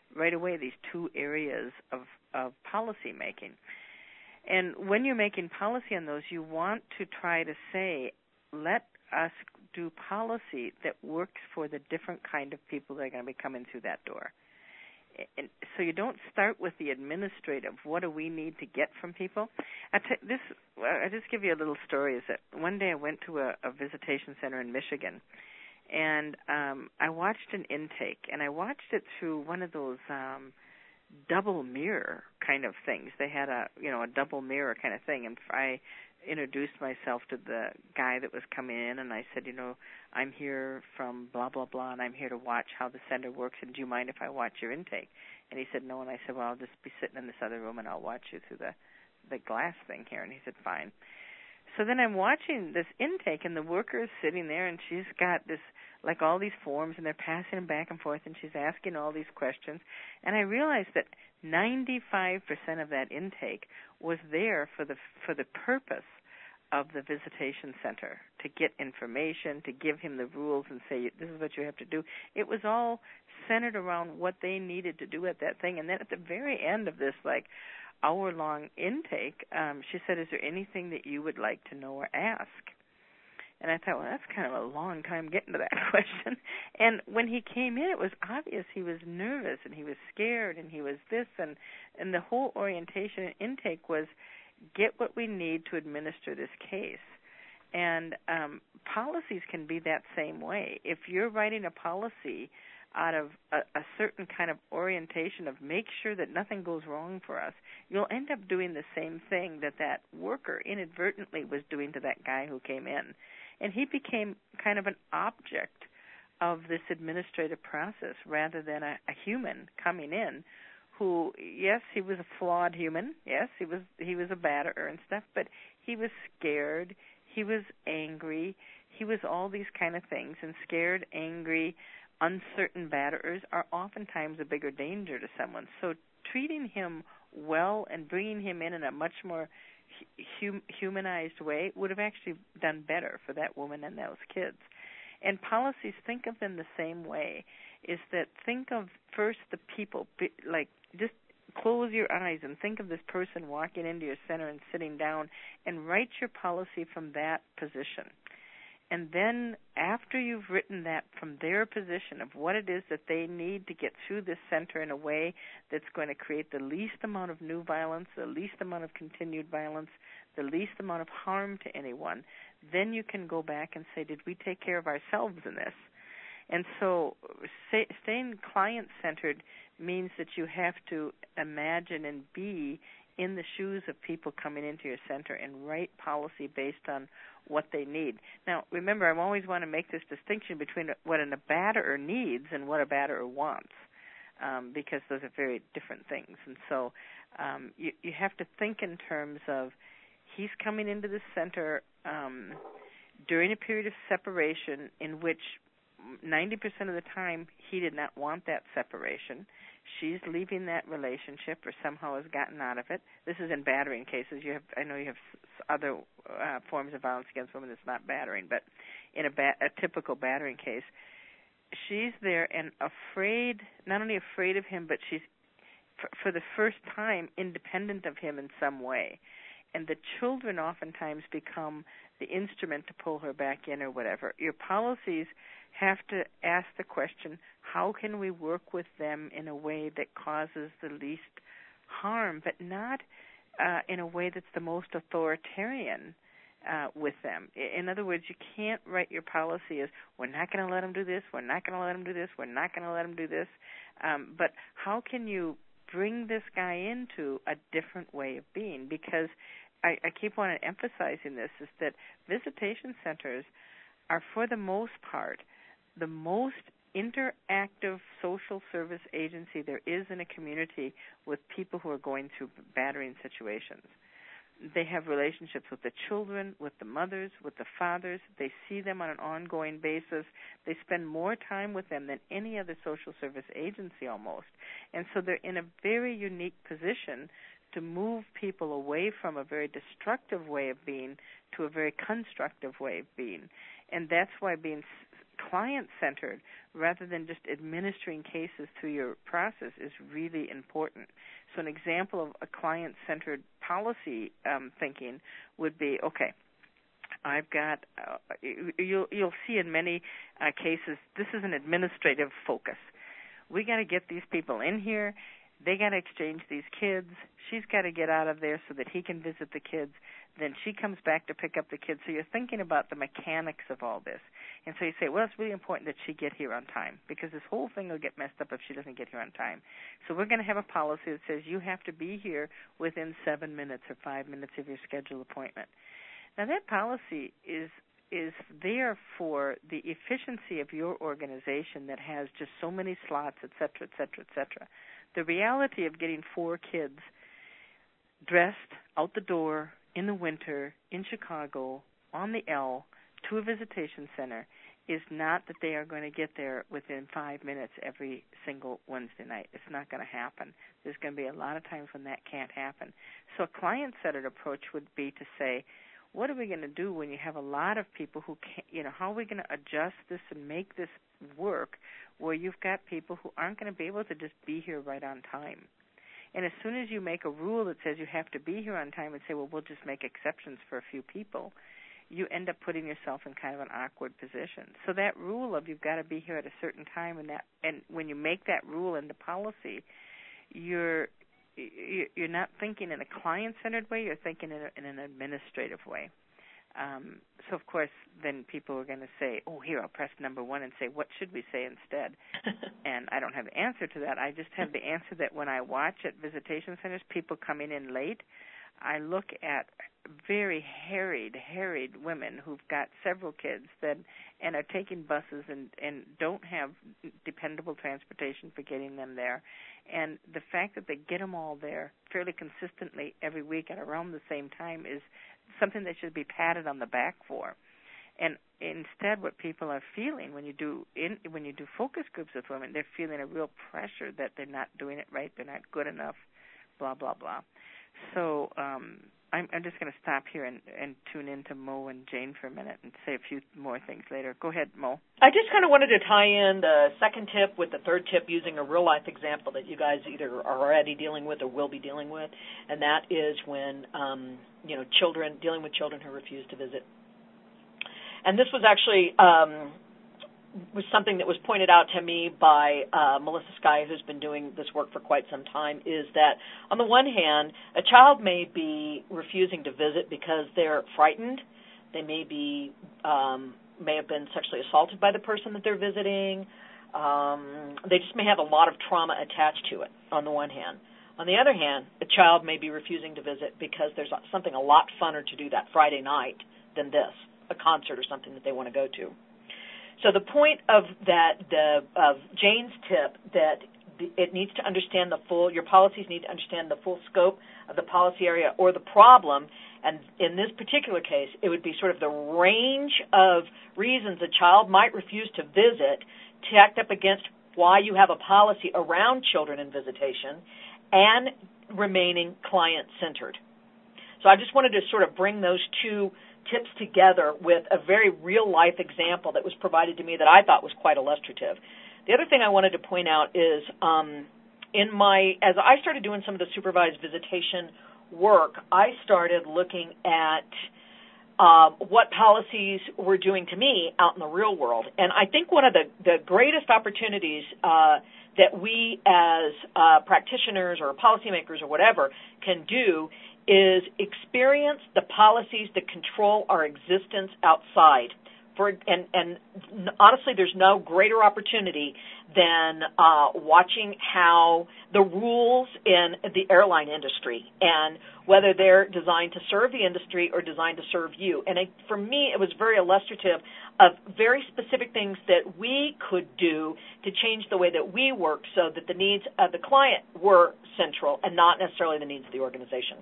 2 areas of policy making. And when you're making policy on those, you want to try to say, let us do policy that works for the different kind of people that are going to be coming through that door. And so you don't start with the administrative, what do we need to get from people? I'll just give you a little story. Is that one day I went to a visitation center in Michigan, and I watched an intake, and I watched it through one of those double mirror kind of things. They had a double mirror kind of thing, and I introduced myself to the guy that was coming in, and I said, I'm here from blah, blah, blah, and I'm here to watch how the center works, and do you mind if I watch your intake? And he said, no, and I said, well, I'll just be sitting in this other room, and I'll watch you through the glass thing here. And he said, fine. So then I'm watching this intake, and the worker is sitting there, and she's got this, like all these forms, and they're passing them back and forth, and she's asking all these questions. And I realized that 95% of that intake was there for the purpose of the visitation center, to get information, to give him the rules and say, this is what you have to do. It was all centered around what they needed to do at that thing. And then at the very end of this, hour-long intake, she said, is there anything that you would like to know or ask? And I thought, well, that's kind of a long time getting to that question. And when he came in, it was obvious he was nervous and he was scared and he was this. And the whole orientation and intake was get what we need to administer this case. And policies can be that same way. If you're writing a policy out of a certain kind of orientation of make sure that nothing goes wrong for us, you'll end up doing the same thing that worker inadvertently was doing to that guy who came in. And he became kind of an object of this administrative process rather than a human coming in who, yes, he was a flawed human. Yes, he was a batterer and stuff, but he was scared. He was angry. He was all these kind of things. And scared, angry, uncertain batterers are oftentimes a bigger danger to someone. So treating him well and bringing him in a much more humanized way would have actually done better for that woman and those kids. And policies, think of them the same way, is that think of first the people, just close your eyes and think of this person walking into your center and sitting down and write your policy from that position. And then after you've written that from their position of what it is that they need to get through this center in a way that's going to create the least amount of new violence, the least amount of continued violence, the least amount of harm to anyone, then you can go back and say, did we take care of ourselves in this? And so staying client-centered means that you have to imagine and be in the shoes of people coming into your center and write policy based on what they need. Now, remember, I always want to make this distinction between what a batterer needs and what a batterer wants, because those are very different things. And so you have to think in terms of he's coming into the center during a period of separation in which 90% of the time he did not want that separation. She's leaving that relationship or somehow has gotten out of it. This is in battering cases. I know you have other forms of violence against women that's not battering, but in a typical battering case, she's there and afraid, not only afraid of him, but she's, for the first time, independent of him in some way. And the children oftentimes become the instrument to pull her back in or whatever. Your policies have to ask the question, how can we work with them in a way that causes the least harm, but not in a way that's the most authoritarian with them. In other words, you can't write your policy as, we're not going to let them do this, we're not going to let them do this, we're not going to let them do this. But how can you bring this guy into a different way of being? Because I keep on emphasizing this, is that visitation centers are, for the most part, the most interactive social service agency there is in a community with people who are going through battering situations. They have relationships with the children, with the mothers, with the fathers. They see them on an ongoing basis. They spend more time with them than any other social service agency almost. And so they're in a very unique position to move people away from a very destructive way of being to a very constructive way of being. And that's why being client-centered rather than just administering cases through your process is really important. So an example of a client-centered policy thinking would be, okay, I've got, you'll see in many cases, this is an administrative focus. We got to get these people in here. They got to exchange these kids. She's got to get out of there so that he can visit the kids. Then she comes back to pick up the kids. So you're thinking about the mechanics of all this. And so you say, well, it's really important that she get here on time because this whole thing will get messed up if she doesn't get here on time. So we're going to have a policy that says you have to be here within 7 minutes or 5 minutes of your scheduled appointment. Now, that policy is there for the efficiency of your organization that has just so many slots, et cetera, et cetera, et cetera. The reality of getting 4 kids dressed out the door in the winter in Chicago on the L to a visitation center is not that they are going to get there within 5 minutes every single Wednesday night. It's not going to happen. There's going to be a lot of times when that can't happen. So a client-centered approach would be to say, what are we going to do when you have a lot of people who can't, how are we going to adjust this and make this work where you've got people who aren't going to be able to just be here right on time? And as soon as you make a rule that says you have to be here on time and say, well, we'll just make exceptions for a few people, you end up putting yourself in kind of an awkward position. So that rule of you've got to be here at a certain time, and when you make that rule into policy, you're not thinking in a client-centered way, you're thinking in an administrative way. So, of course, then people are going to say, oh, here, I'll press number 1 and say, what should we say instead? And I don't have the answer to that. I just have the answer that when I watch at visitation centers, people coming in late, I look at very harried women who've got several kids and are taking buses and don't have dependable transportation for getting them there. And the fact that they get them all there fairly consistently every week at around the same time is something they should be patted on the back for. And instead, what people are feeling when you do focus groups with women, they're feeling a real pressure that they're not doing it right, they're not good enough, blah, blah, blah. So I'm just going to stop here and tune in to Mo and Jane for a minute and say a few more things later. Go ahead, Mo. I just kind of wanted to tie in the second tip with the third tip using a real-life example that you guys either are already dealing with or will be dealing with, and that is when, dealing with children who refuse to visit. And this was actually was something that was pointed out to me by Melissa Skye, who's been doing this work for quite some time, is that on the one hand, a child may be refusing to visit because they're frightened. They may have been sexually assaulted by the person that they're visiting. They just may have a lot of trauma attached to it, on the one hand. On the other hand, a child may be refusing to visit because there's something a lot funner to do that Friday night than this, a concert or something that they want to go to. So the point of Jane's tip that it needs to understand your policies need to understand the full scope of the policy area or the problem, and in this particular case, it would be sort of the range of reasons a child might refuse to visit tacked up against why you have a policy around children in visitation and remaining client-centered. So I just wanted to sort of bring those two tips together with a very real-life example that was provided to me that I thought was quite illustrative. The other thing I wanted to point out is as I started doing some of the supervised visitation work, I started looking at what policies were doing to me out in the real world. And I think one of the greatest opportunities that we as practitioners or policymakers or whatever can do is experience the policies that control our existence outside. And honestly, there's no greater opportunity than watching how the rules in the airline industry and whether they're designed to serve the industry or designed to serve you. And for me, it was very illustrative of very specific things that we could do to change the way that we work so that the needs of the client were central and not necessarily the needs of the organization.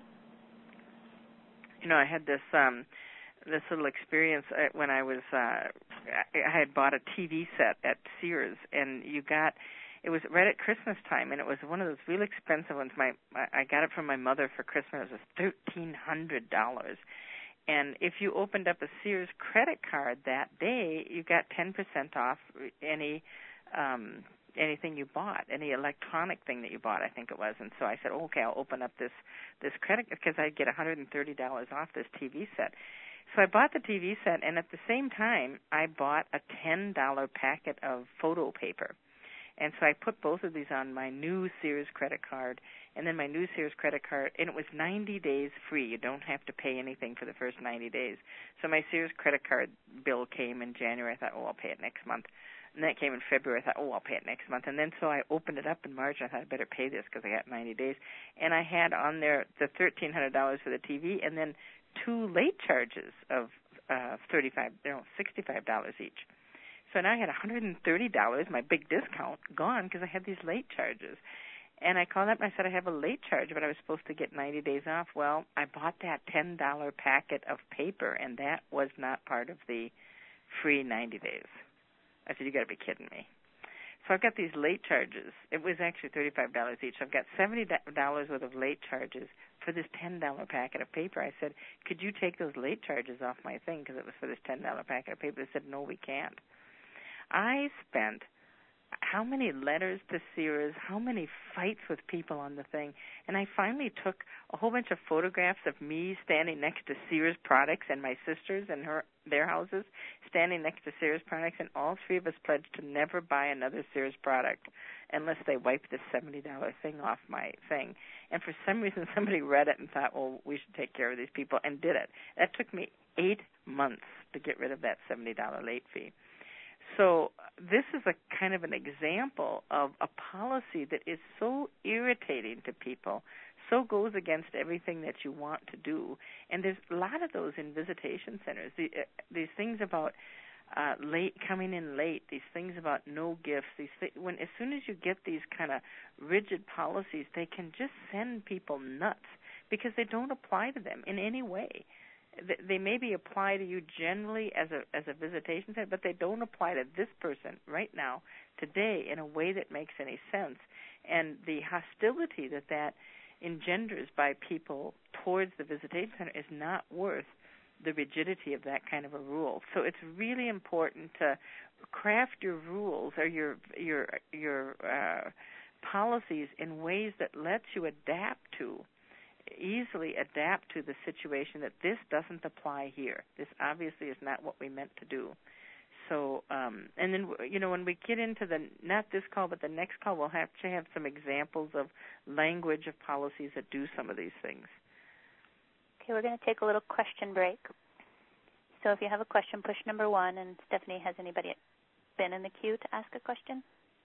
I had this little experience when I had bought a TV set at Sears, and it was right at Christmas time, and it was one of those really expensive ones. I got it from my mother for Christmas. It was $1,300. And if you opened up a Sears credit card that day, you got 10% off anything you bought, any electronic thing that you bought, I think it was. And so I said, okay, I'll open up this credit because I'd get $130 off this TV set. So I bought the TV set, and at the same time, I bought a $10 packet of photo paper. And so I put both of these on my new Sears credit card, and then my new Sears credit card, and it was 90 days free. You don't have to pay anything for the first 90 days. So my Sears credit card bill came in January. I thought, I'll pay it next month. And then it came in February. I thought, I'll pay it next month. And then so I opened it up in March. I thought, I better pay this because I got 90 days. And I had on there the $1,300 for the TV and then 2 late charges of $65 each. So now I had $130, my big discount, gone because I had these late charges. And I called up and I said, I have a late charge, but I was supposed to get 90 days off. Well, I bought that $10 packet of paper, and that was not part of the free 90 days. I said, you got to be kidding me. So I've got these late charges. It was actually $35 each. I've got $70 worth of late charges for this $10 packet of paper. I said, could you take those late charges off my thing because it was for this $10 packet of paper? They said, no, we can't. I spent how many letters to Sears, how many fights with people on the thing, and I finally took a whole bunch of photographs of me standing next to Sears products and my sisters and their houses standing next to Sears products, and all three of us pledged to never buy another Sears product unless they wiped this $70 thing off my thing. And for some reason, somebody read it and thought, well, we should take care of these people, and did it. That took me 8 months to get rid of that $70 late fee. So this is a kind of an example of a policy that is so irritating to people, so goes against everything that you want to do. And there's a lot of those in visitation centers. These things about coming in late, these things about no gifts, as soon as you get these kind of rigid policies, they can just send people nuts because they don't apply to them in any way. They maybe apply to you generally as a visitation center, but they don't apply to this person right now, today, in a way that makes any sense. And the hostility that engenders by people towards the visitation center is not worth the rigidity of that kind of a rule. So it's really important to craft your rules or your policies in ways that lets you easily adapt to the situation that this doesn't apply here. This obviously is not what we meant to do. So, and then, when we get into not this call, but the next call, we'll have to have some examples of language of policies that do some of these things. Okay, we're going to take a little question break. So if you have a question, push number 1. And Stephanie, has anybody been in the queue to ask a question?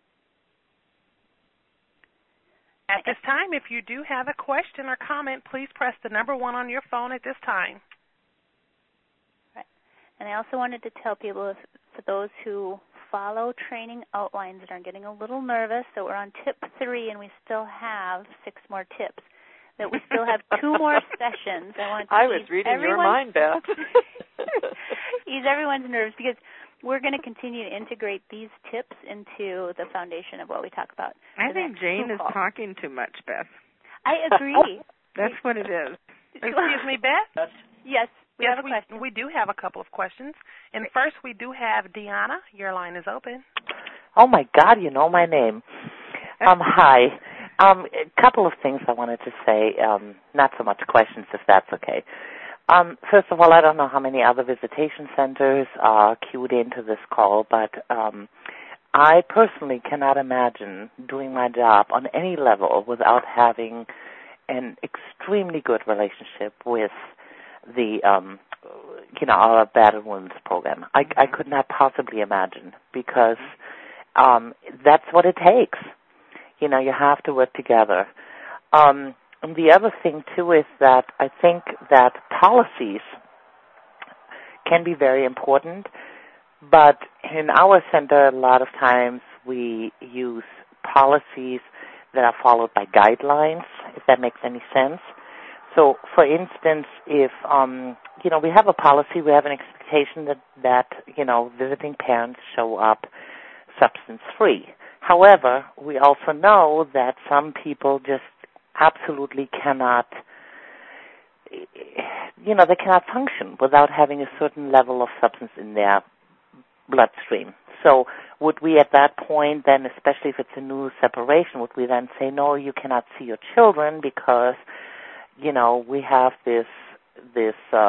At this time, if you do have a question or comment, please press the number 1 on your phone at this time. Right. And I also wanted to tell people, for those who follow training outlines and are getting a little nervous, that we're on tip 3 and we still have 6 more tips, that we still have 2 more sessions. I was reading your mind, Beth. Ease everyone's nerves, because we're going to continue to integrate these tips into the foundation of what we talk about. I think Jane is talking too much, Beth. I agree. That's what it is. Excuse me, Beth? Yes, we have a question. We do have a couple of questions. And first, we do have Deanna. Your line is open. Oh, my God, you know my name. Hi. A couple of things I wanted to say, not so much questions, if that's okay. First of all, I don't know how many other visitation centers are queued into this call, but I personally cannot imagine doing my job on any level without having an extremely good relationship with the, our Battered Women's program. I could not possibly imagine, because that's what it takes. You have to work together. And the other thing, too, is that I think that policies can be very important, but in our center, a lot of times we use policies that are followed by guidelines, if that makes any sense. So, for instance, if, we have a policy, we have an expectation that visiting parents show up substance-free. However, we also know that some people just absolutely cannot, they cannot function without having a certain level of substance in their bloodstream. So would we at that point then, especially if it's a new separation, would we then say, no, you cannot see your children because, we have this we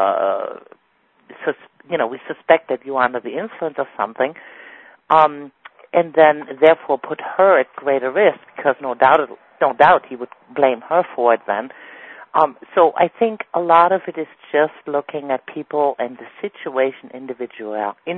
suspect that you are under the influence of something, and then therefore put her at greater risk, because no doubt he would blame her for it then. So I think a lot of it is just looking at people and the situation individual.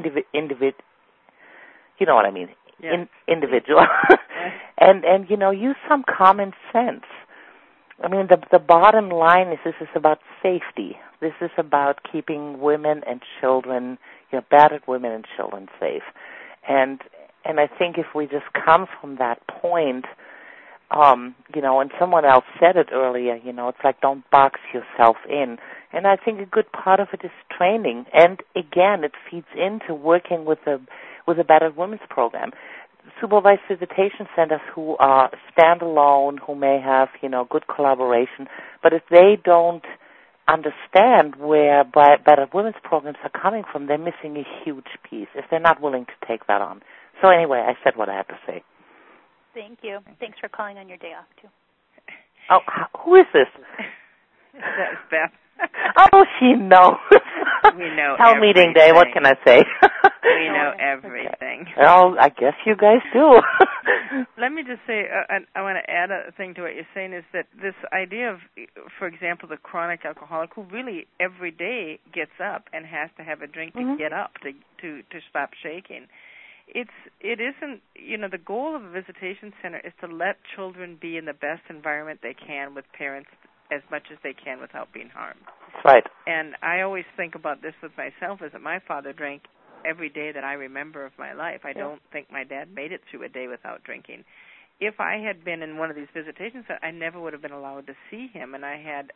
You know what I mean? Yes. Individual. and use some common sense. I mean, the bottom line is this is about safety This is about keeping women and children, battered women and children safe. And I think if we just come from that point, and someone else said it earlier, it's like don't box yourself in. And I think a good part of it is training. And again, it feeds into working with a battered women's program. Supervised visitation centers who are standalone, who may have, good collaboration, but if they don't understand where battered women's programs are coming from, they're missing a huge piece if they're not willing to take that on. So anyway, I said what I had to say. Thank you. Thanks for calling on your day off, too. Oh, who is this? That's Beth. Oh, she knows. We know Town meeting day, what can I say? We know everything. Well, I guess you guys do. Let me just say, I want to add a thing to what you're saying, is that this idea of, for example, the chronic alcoholic who really every day gets up and has to have a drink to get up, to stop shaking. It isn't, the goal of a visitation center is to let children be in the best environment they can with parents as much as they can without being harmed. That's right. And I always think about this with myself, is that my father drank every day that I remember of my life. I don't think my dad made it through a day without drinking. If I had been in one of these visitations, I never would have been allowed to see him, and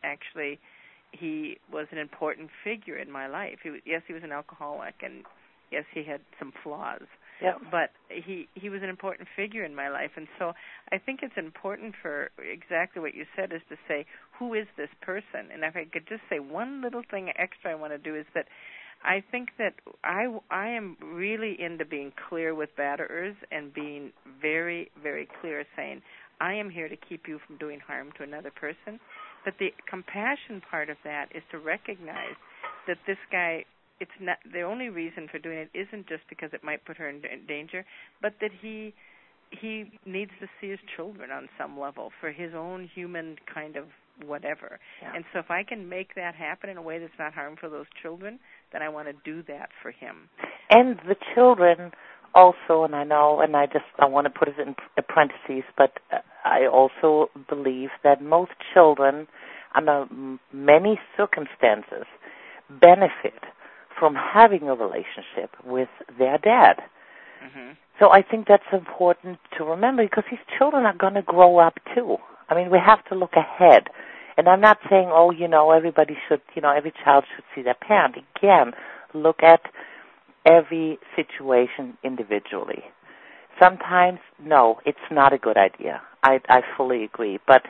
he was an important figure in my life. He was an alcoholic, and yes, he had some flaws. Yep. But he was an important figure in my life. And so I think it's important for exactly what you said, is to say, who is this person? And if I could just say one little thing extra I want to do, is that I think that I am really into being clear with batterers and being very, very clear, saying, I am here to keep you from doing harm to another person. But the compassion part of that is to recognize that this guy, it's not the only reason for doing it isn't just because it might put her in danger, but that he needs to see his children on some level for his own human kind of whatever. Yeah. And so if I can make that happen in a way that's not harmful to those children, then I want to do that for him. And the children also, and I know, and I want to put it in parentheses, but I also believe that most children, under many circumstances, benefit from having a relationship with their dad. Mm-hmm. So I think that's important to remember, because these children are going to grow up too. I mean, we have to look ahead. And I'm not saying, everybody should, every child should see their parent. Again, look at every situation individually. Sometimes, no, it's not a good idea. I fully agree. But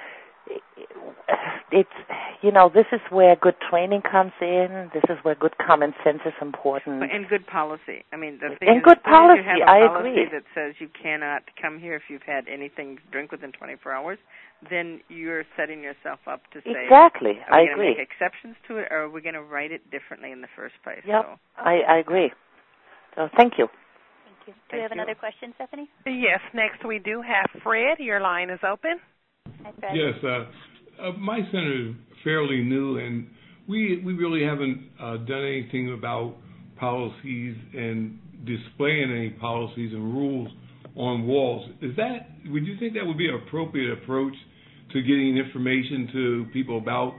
it's, this is where good training comes in. This is where good common sense is important. And good policy. I mean, the thing and is, good policy, you have a I policy agree. that says you cannot come here if you've had anything to drink within 24 hours, then you're setting yourself up to say, exactly, are we I agree. Make exceptions to it, or are we going to write it differently in the first place? Yep, So. I agree. So thank you. Thank you. Do we have another question, Stephanie? Yes, next we do have Fred. Your line is open. Hi, Fred. Yes, my center is fairly new, and we really haven't done anything about policies and displaying any policies and rules on walls. Would you think that would be an appropriate approach to getting information to people about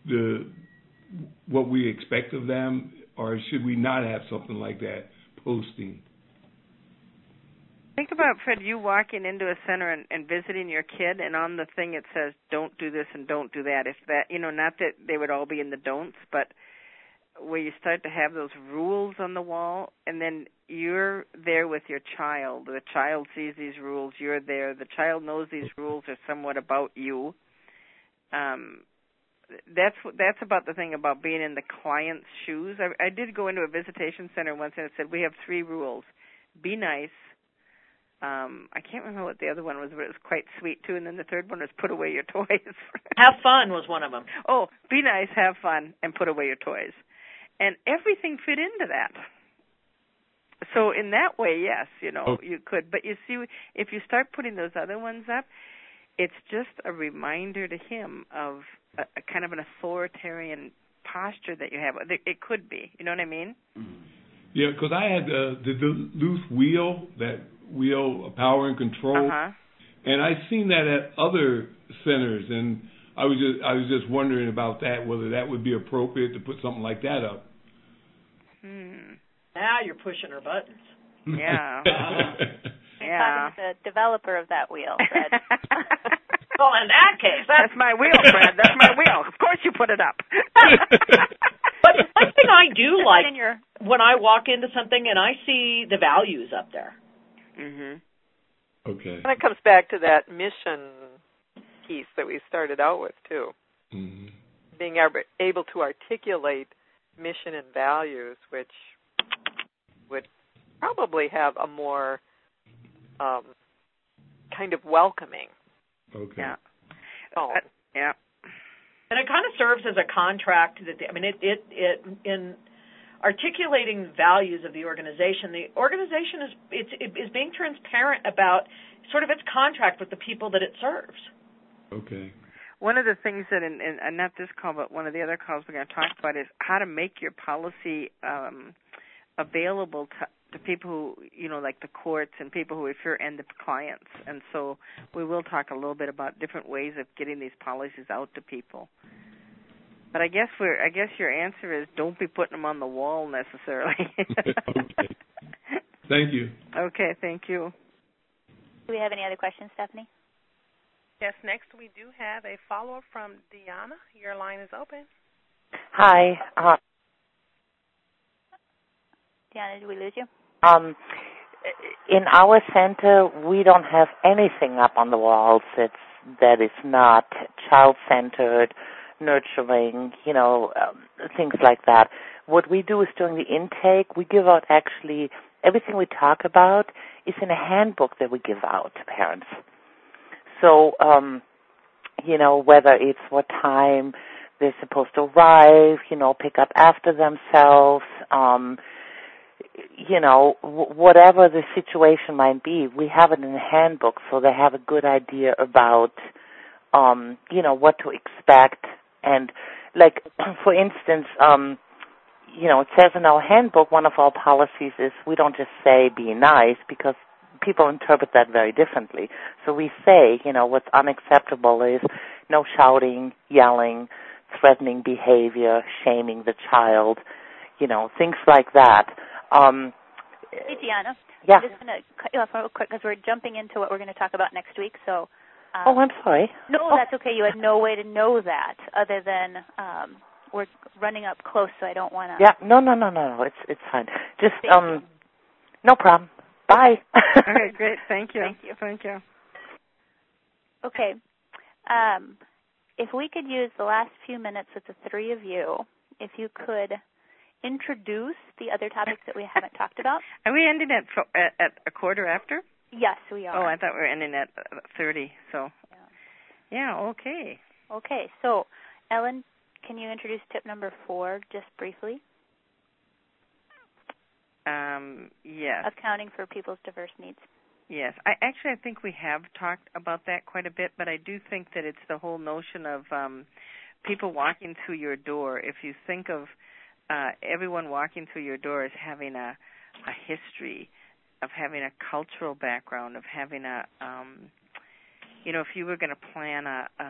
what we expect of them, or should we not have something like that posting? Think about, Fred, you walking into a center and visiting your kid, and on the thing it says, don't do this and don't do that. If that, not that they would all be in the don'ts, but where you start to have those rules on the wall, and then you're there with your child. The child sees these rules. You're there. The child knows these rules are somewhat about you. That's about the thing about being in the client's shoes. I did go into a visitation center once, and it said, we have 3 rules. Be nice. I can't remember what the other one was, but it was quite sweet, too. And then the third one was put away your toys. Have fun was one of them. Oh, be nice, have fun, and put away your toys. And everything fit into that. So in that way, yes, you could. But you see, if you start putting those other ones up, it's just a reminder to him of a kind of an authoritarian posture that you have. It could be. You know what I mean? Yeah, because I had the Duluth wheel, that wheel of power and control, and I've seen that at other centers, and I was just wondering about that, whether that would be appropriate to put something like that up. Now you're pushing her buttons. Yeah. You're talking to the developer of that wheel, Fred. Well, in that case, that's my wheel, Fred. That's my wheel. Of course you put it up. But one thing I do like when I walk into something and I see the values up there. Mhm. Okay. And it comes back to that mission piece that we started out with, too. Mm-hmm. Being able to articulate mission and values, which would probably have a more kind of welcoming Okay. tone. Yeah. And it kind of serves as a contract that it in articulating the values of the organization is being transparent about sort of its contract with the people that it serves. Okay. One of the things that, in not this call, but one of the other calls we're going to talk about is how to make your policy available to people who, like the courts and people who refer and the clients. And so we will talk a little bit about different ways of getting these policies out to people. But I guess your answer is don't be putting them on the wall necessarily. Okay. Thank you. Okay, thank you. Do we have any other questions, Stephanie? Yes, next we do have a follow-up from Deanna. Your line is open. Hi. Deanna, did we lose you? In our center, we don't have anything up on the walls that is not child-centered, nurturing, things like that. What we do is during the intake, we give out actually everything we talk about is in a handbook that we give out to parents. So, whether it's what time they're supposed to arrive, pick up after themselves, whatever the situation might be, we have it in a handbook so they have a good idea about, what to expect. And, like, for instance, it says in our handbook, one of our policies is we don't just say be nice because people interpret that very differently. So we say, what's unacceptable is no shouting, yelling, threatening behavior, shaming the child, things like that. Hey, Deanna. Yeah. I'm just going to cut you off real quick because we're jumping into what we're going to talk about next week. So. I'm sorry. No, that's okay. You had no way to know that other than we're running up close, so I don't want to. Yeah. No. It's fine. Just no problem. Bye. Okay, great. Thank you. Thank you. Okay. If we could use the last few minutes with the three of you, if you could introduce the other topics that we haven't talked about. Are we ending at a quarter after? Yes, we are. Oh, I thought we were ending at 30. So, yeah, okay. Okay, so Ellen, can you introduce tip number 4 just briefly? Yes. Accounting for people's diverse needs. Yes. I think we have talked about that quite a bit, but I do think that it's the whole notion of people walking through your door. If you think of everyone walking through your door as having a history, of having a cultural background, of having if you were going to plan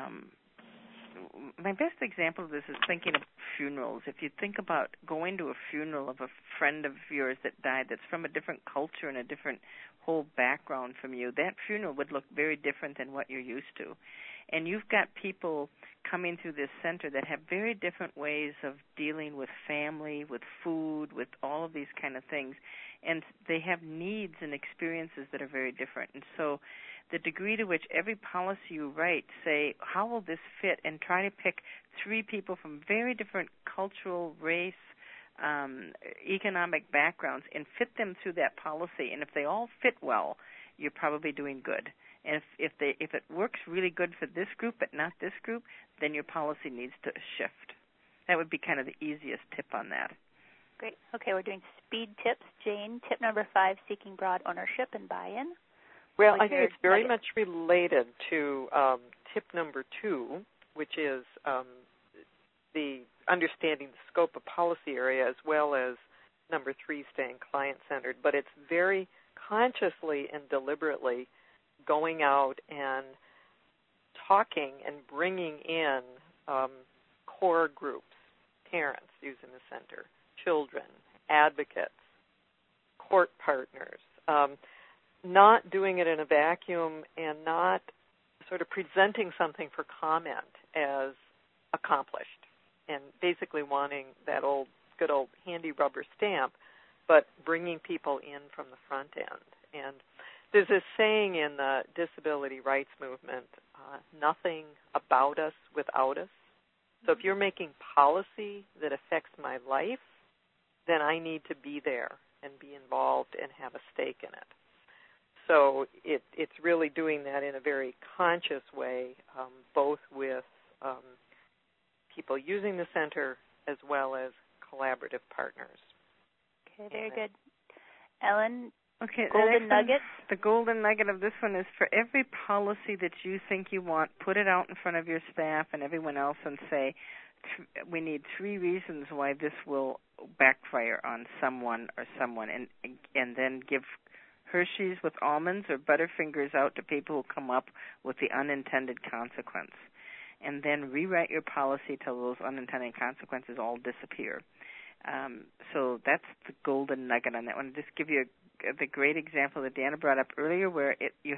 my best example of this is thinking of funerals. If you think about going to a funeral of a friend of yours that died that's from a different culture and a different whole background from you, that funeral would look very different than what you're used to. And you've got people coming through this center that have very different ways of dealing with family, with food, with all of these kind of things. And they have needs and experiences that are very different. And so the degree to which every policy you write, say, how will this fit, and try to pick 3 people from very different cultural, race, economic backgrounds and fit them through that policy. And if they all fit well, you're probably doing good. And if it works really good for this group but not this group, then your policy needs to shift. That would be kind of the easiest tip on that. Great. Okay, we're doing speed tips. Jane, tip number 5, seeking broad ownership and buy-in. Well, I think it's very much related to tip number 2, which is the understanding the scope of policy area, as well as number 3, staying client-centered. But it's very consciously and deliberately going out and talking and bringing in core groups, parents using the center, children, advocates, court partners, not doing it in a vacuum and not sort of presenting something for comment as accomplished and basically wanting that good old handy rubber stamp, but bringing people in from the front end. And there's this saying in the disability rights movement, nothing about us without us. So if you're making policy that affects my life, then I need to be there and be involved and have a stake in it. So it's really doing that in a very conscious way, both with people using the center as well as collaborative partners. Okay, very good. Ellen, okay, golden nugget? The golden nugget of this one is for every policy that you think you want, put it out in front of your staff and everyone else and say, we need 3 reasons why this will backfire on someone or someone, and then give Hershey's with almonds or Butterfingers out to people who come up with the unintended consequence. And then rewrite your policy till those unintended consequences all disappear. So that's the golden nugget on that one. Just give you the great example that Deanna brought up earlier, where you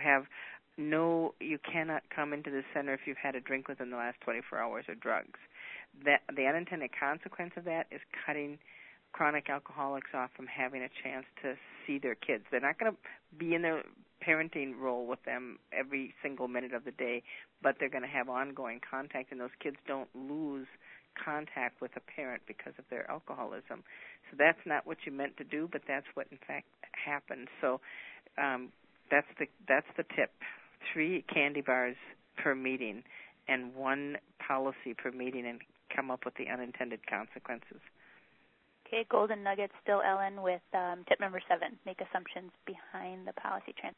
cannot come into the center if you've had a drink within the last 24 hours or drugs. That the unintended consequence of that is cutting chronic alcoholics off from having a chance to see their kids. They're not going to be in their parenting role with them every single minute of the day, but they're going to have ongoing contact, and those kids don't lose contact with a parent because of their alcoholism. So that's not what you meant to do, but that's what in fact happened. So that's the tip. 3 candy bars per meeting and 1 policy per meeting, and come up with the unintended consequences. Okay, golden nugget still, Ellen, with tip number 7, make assumptions behind the policy transfer.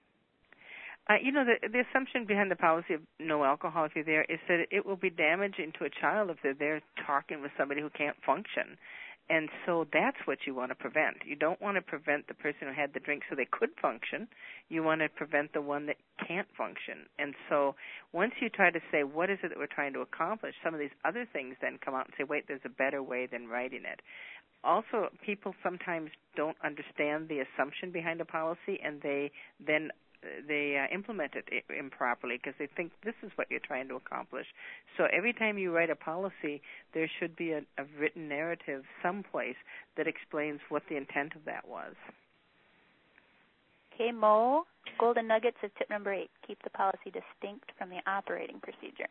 The assumption behind the policy of no alcohol if you're there is that it will be damaging to a child if they're there talking with somebody who can't function. And so that's what you want to prevent. You don't want to prevent the person who had the drink so they could function. You want to prevent the one that can't function. And so once you try to say, what is it that we're trying to accomplish, some of these other things then come out and say, wait, there's a better way than writing it. Also, people sometimes don't understand the assumption behind a policy, and they implement it improperly because they think this is what you're trying to accomplish. So every time you write a policy, there should be a written narrative someplace that explains what the intent of that was. Okay, Mo, golden nuggets is tip number 8. Keep the policy distinct from the operating procedure.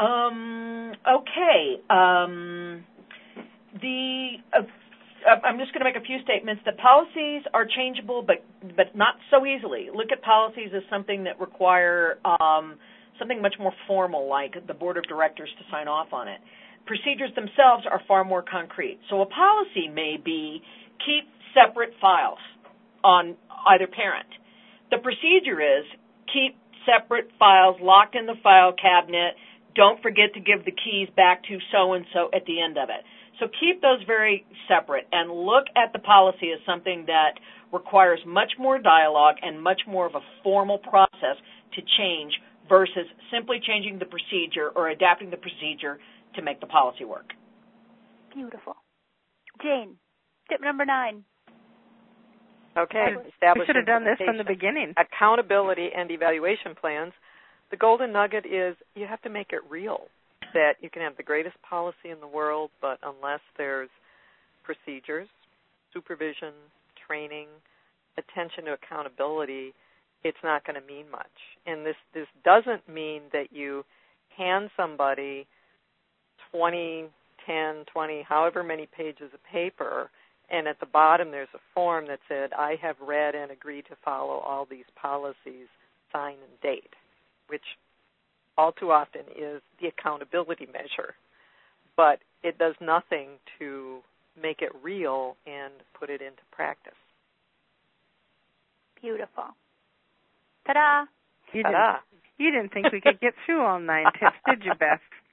I'm just going to make a few statements. The policies are changeable, but not so easily. Look at policies as something that require something much more formal, like the board of directors to sign off on it. Procedures themselves are far more concrete. So a policy may be keep separate files on either parent. The procedure is keep separate files locked in the file cabinet. Don't forget to give the keys back to so-and-so at the end of it. So keep those very separate and look at the policy as something that requires much more dialogue and much more of a formal process to change versus simply changing the procedure or adapting the procedure to make the policy work. Beautiful. Jane, tip number 9. Okay. We should have done this from the beginning. Accountability and evaluation plans. The golden nugget is you have to make it real. That you can have the greatest policy in the world, but unless there's procedures, supervision, training, attention to accountability, it's not going to mean much. And this doesn't mean that you hand somebody 20, 10, 20, however many pages of paper, and at the bottom there's a form that said, I have read and agreed to follow all these policies, sign and date, which all too often is the accountability measure. But it does nothing to make it real and put it into practice. Beautiful. Ta-da! You didn't think we could get through all 9 tips, did you, Beth?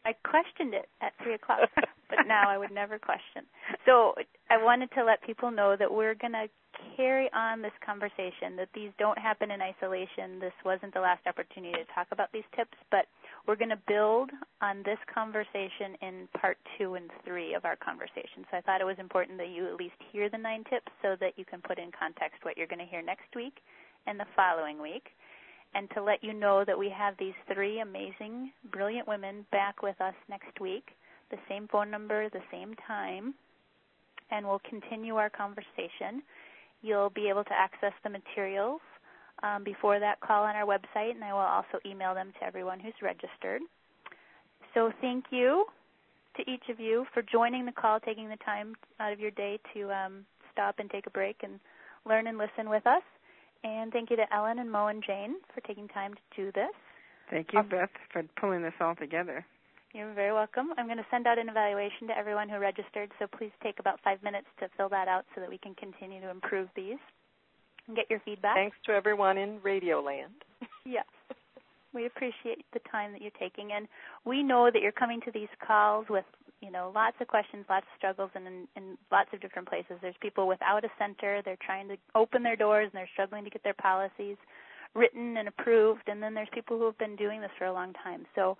I questioned it at 3 o'clock, but now I would never question. So I wanted to let people know that we're going to carry on this conversation, that these don't happen in isolation. This wasn't the last opportunity to talk about these tips, but we're going to build on this conversation in part 2 and 3 of our conversation. So I thought it was important that you at least hear the 9 tips so that you can put in context what you're going to hear next week and the following week, and to let you know that we have these 3 amazing, brilliant women back with us next week, the same phone number, the same time, and we'll continue our conversation. You'll be able to access the materials before that call on our website, and I will also email them to everyone who's registered. So thank you to each of you for joining the call, taking the time out of your day to stop and take a break and learn and listen with us. And thank you to Ellen and Mo and Jane for taking time to do this. Thank you, Beth, for pulling this all together. You're very welcome. I'm going to send out an evaluation to everyone who registered, so please take about 5 minutes to fill that out so that we can continue to improve these and get your feedback. Thanks to everyone in Radioland. Yes. We appreciate the time that you're taking. And we know that you're coming to these calls with, lots of questions, lots of struggles, and in lots of different places. There's people without a center. They're trying to open their doors, and they're struggling to get their policies written and approved. And then there's people who have been doing this for a long time. So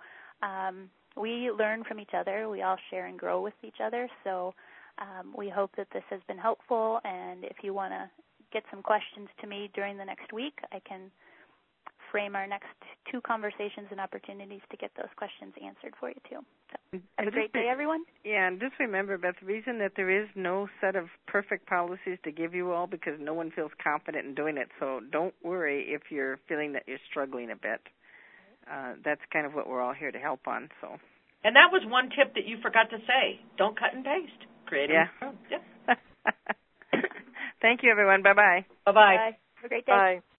we learn from each other. We all share and grow with each other. So we hope that this has been helpful. And if you want to get some questions to me during the next week, I can frame our next 2 conversations and opportunities to get those questions answered for you, too. So have a great day, everyone. Yeah, and just remember, Beth, the reason that there is no set of perfect policies to give you all because no one feels confident in doing it. So don't worry if you're feeling that you're struggling a bit. That's kind of what we're all here to help on. So. And that was one tip that you forgot to say. Don't cut and paste. Create it. Yeah. Thank you, everyone. Bye-bye. Bye-bye. Bye. Have a great day. Bye.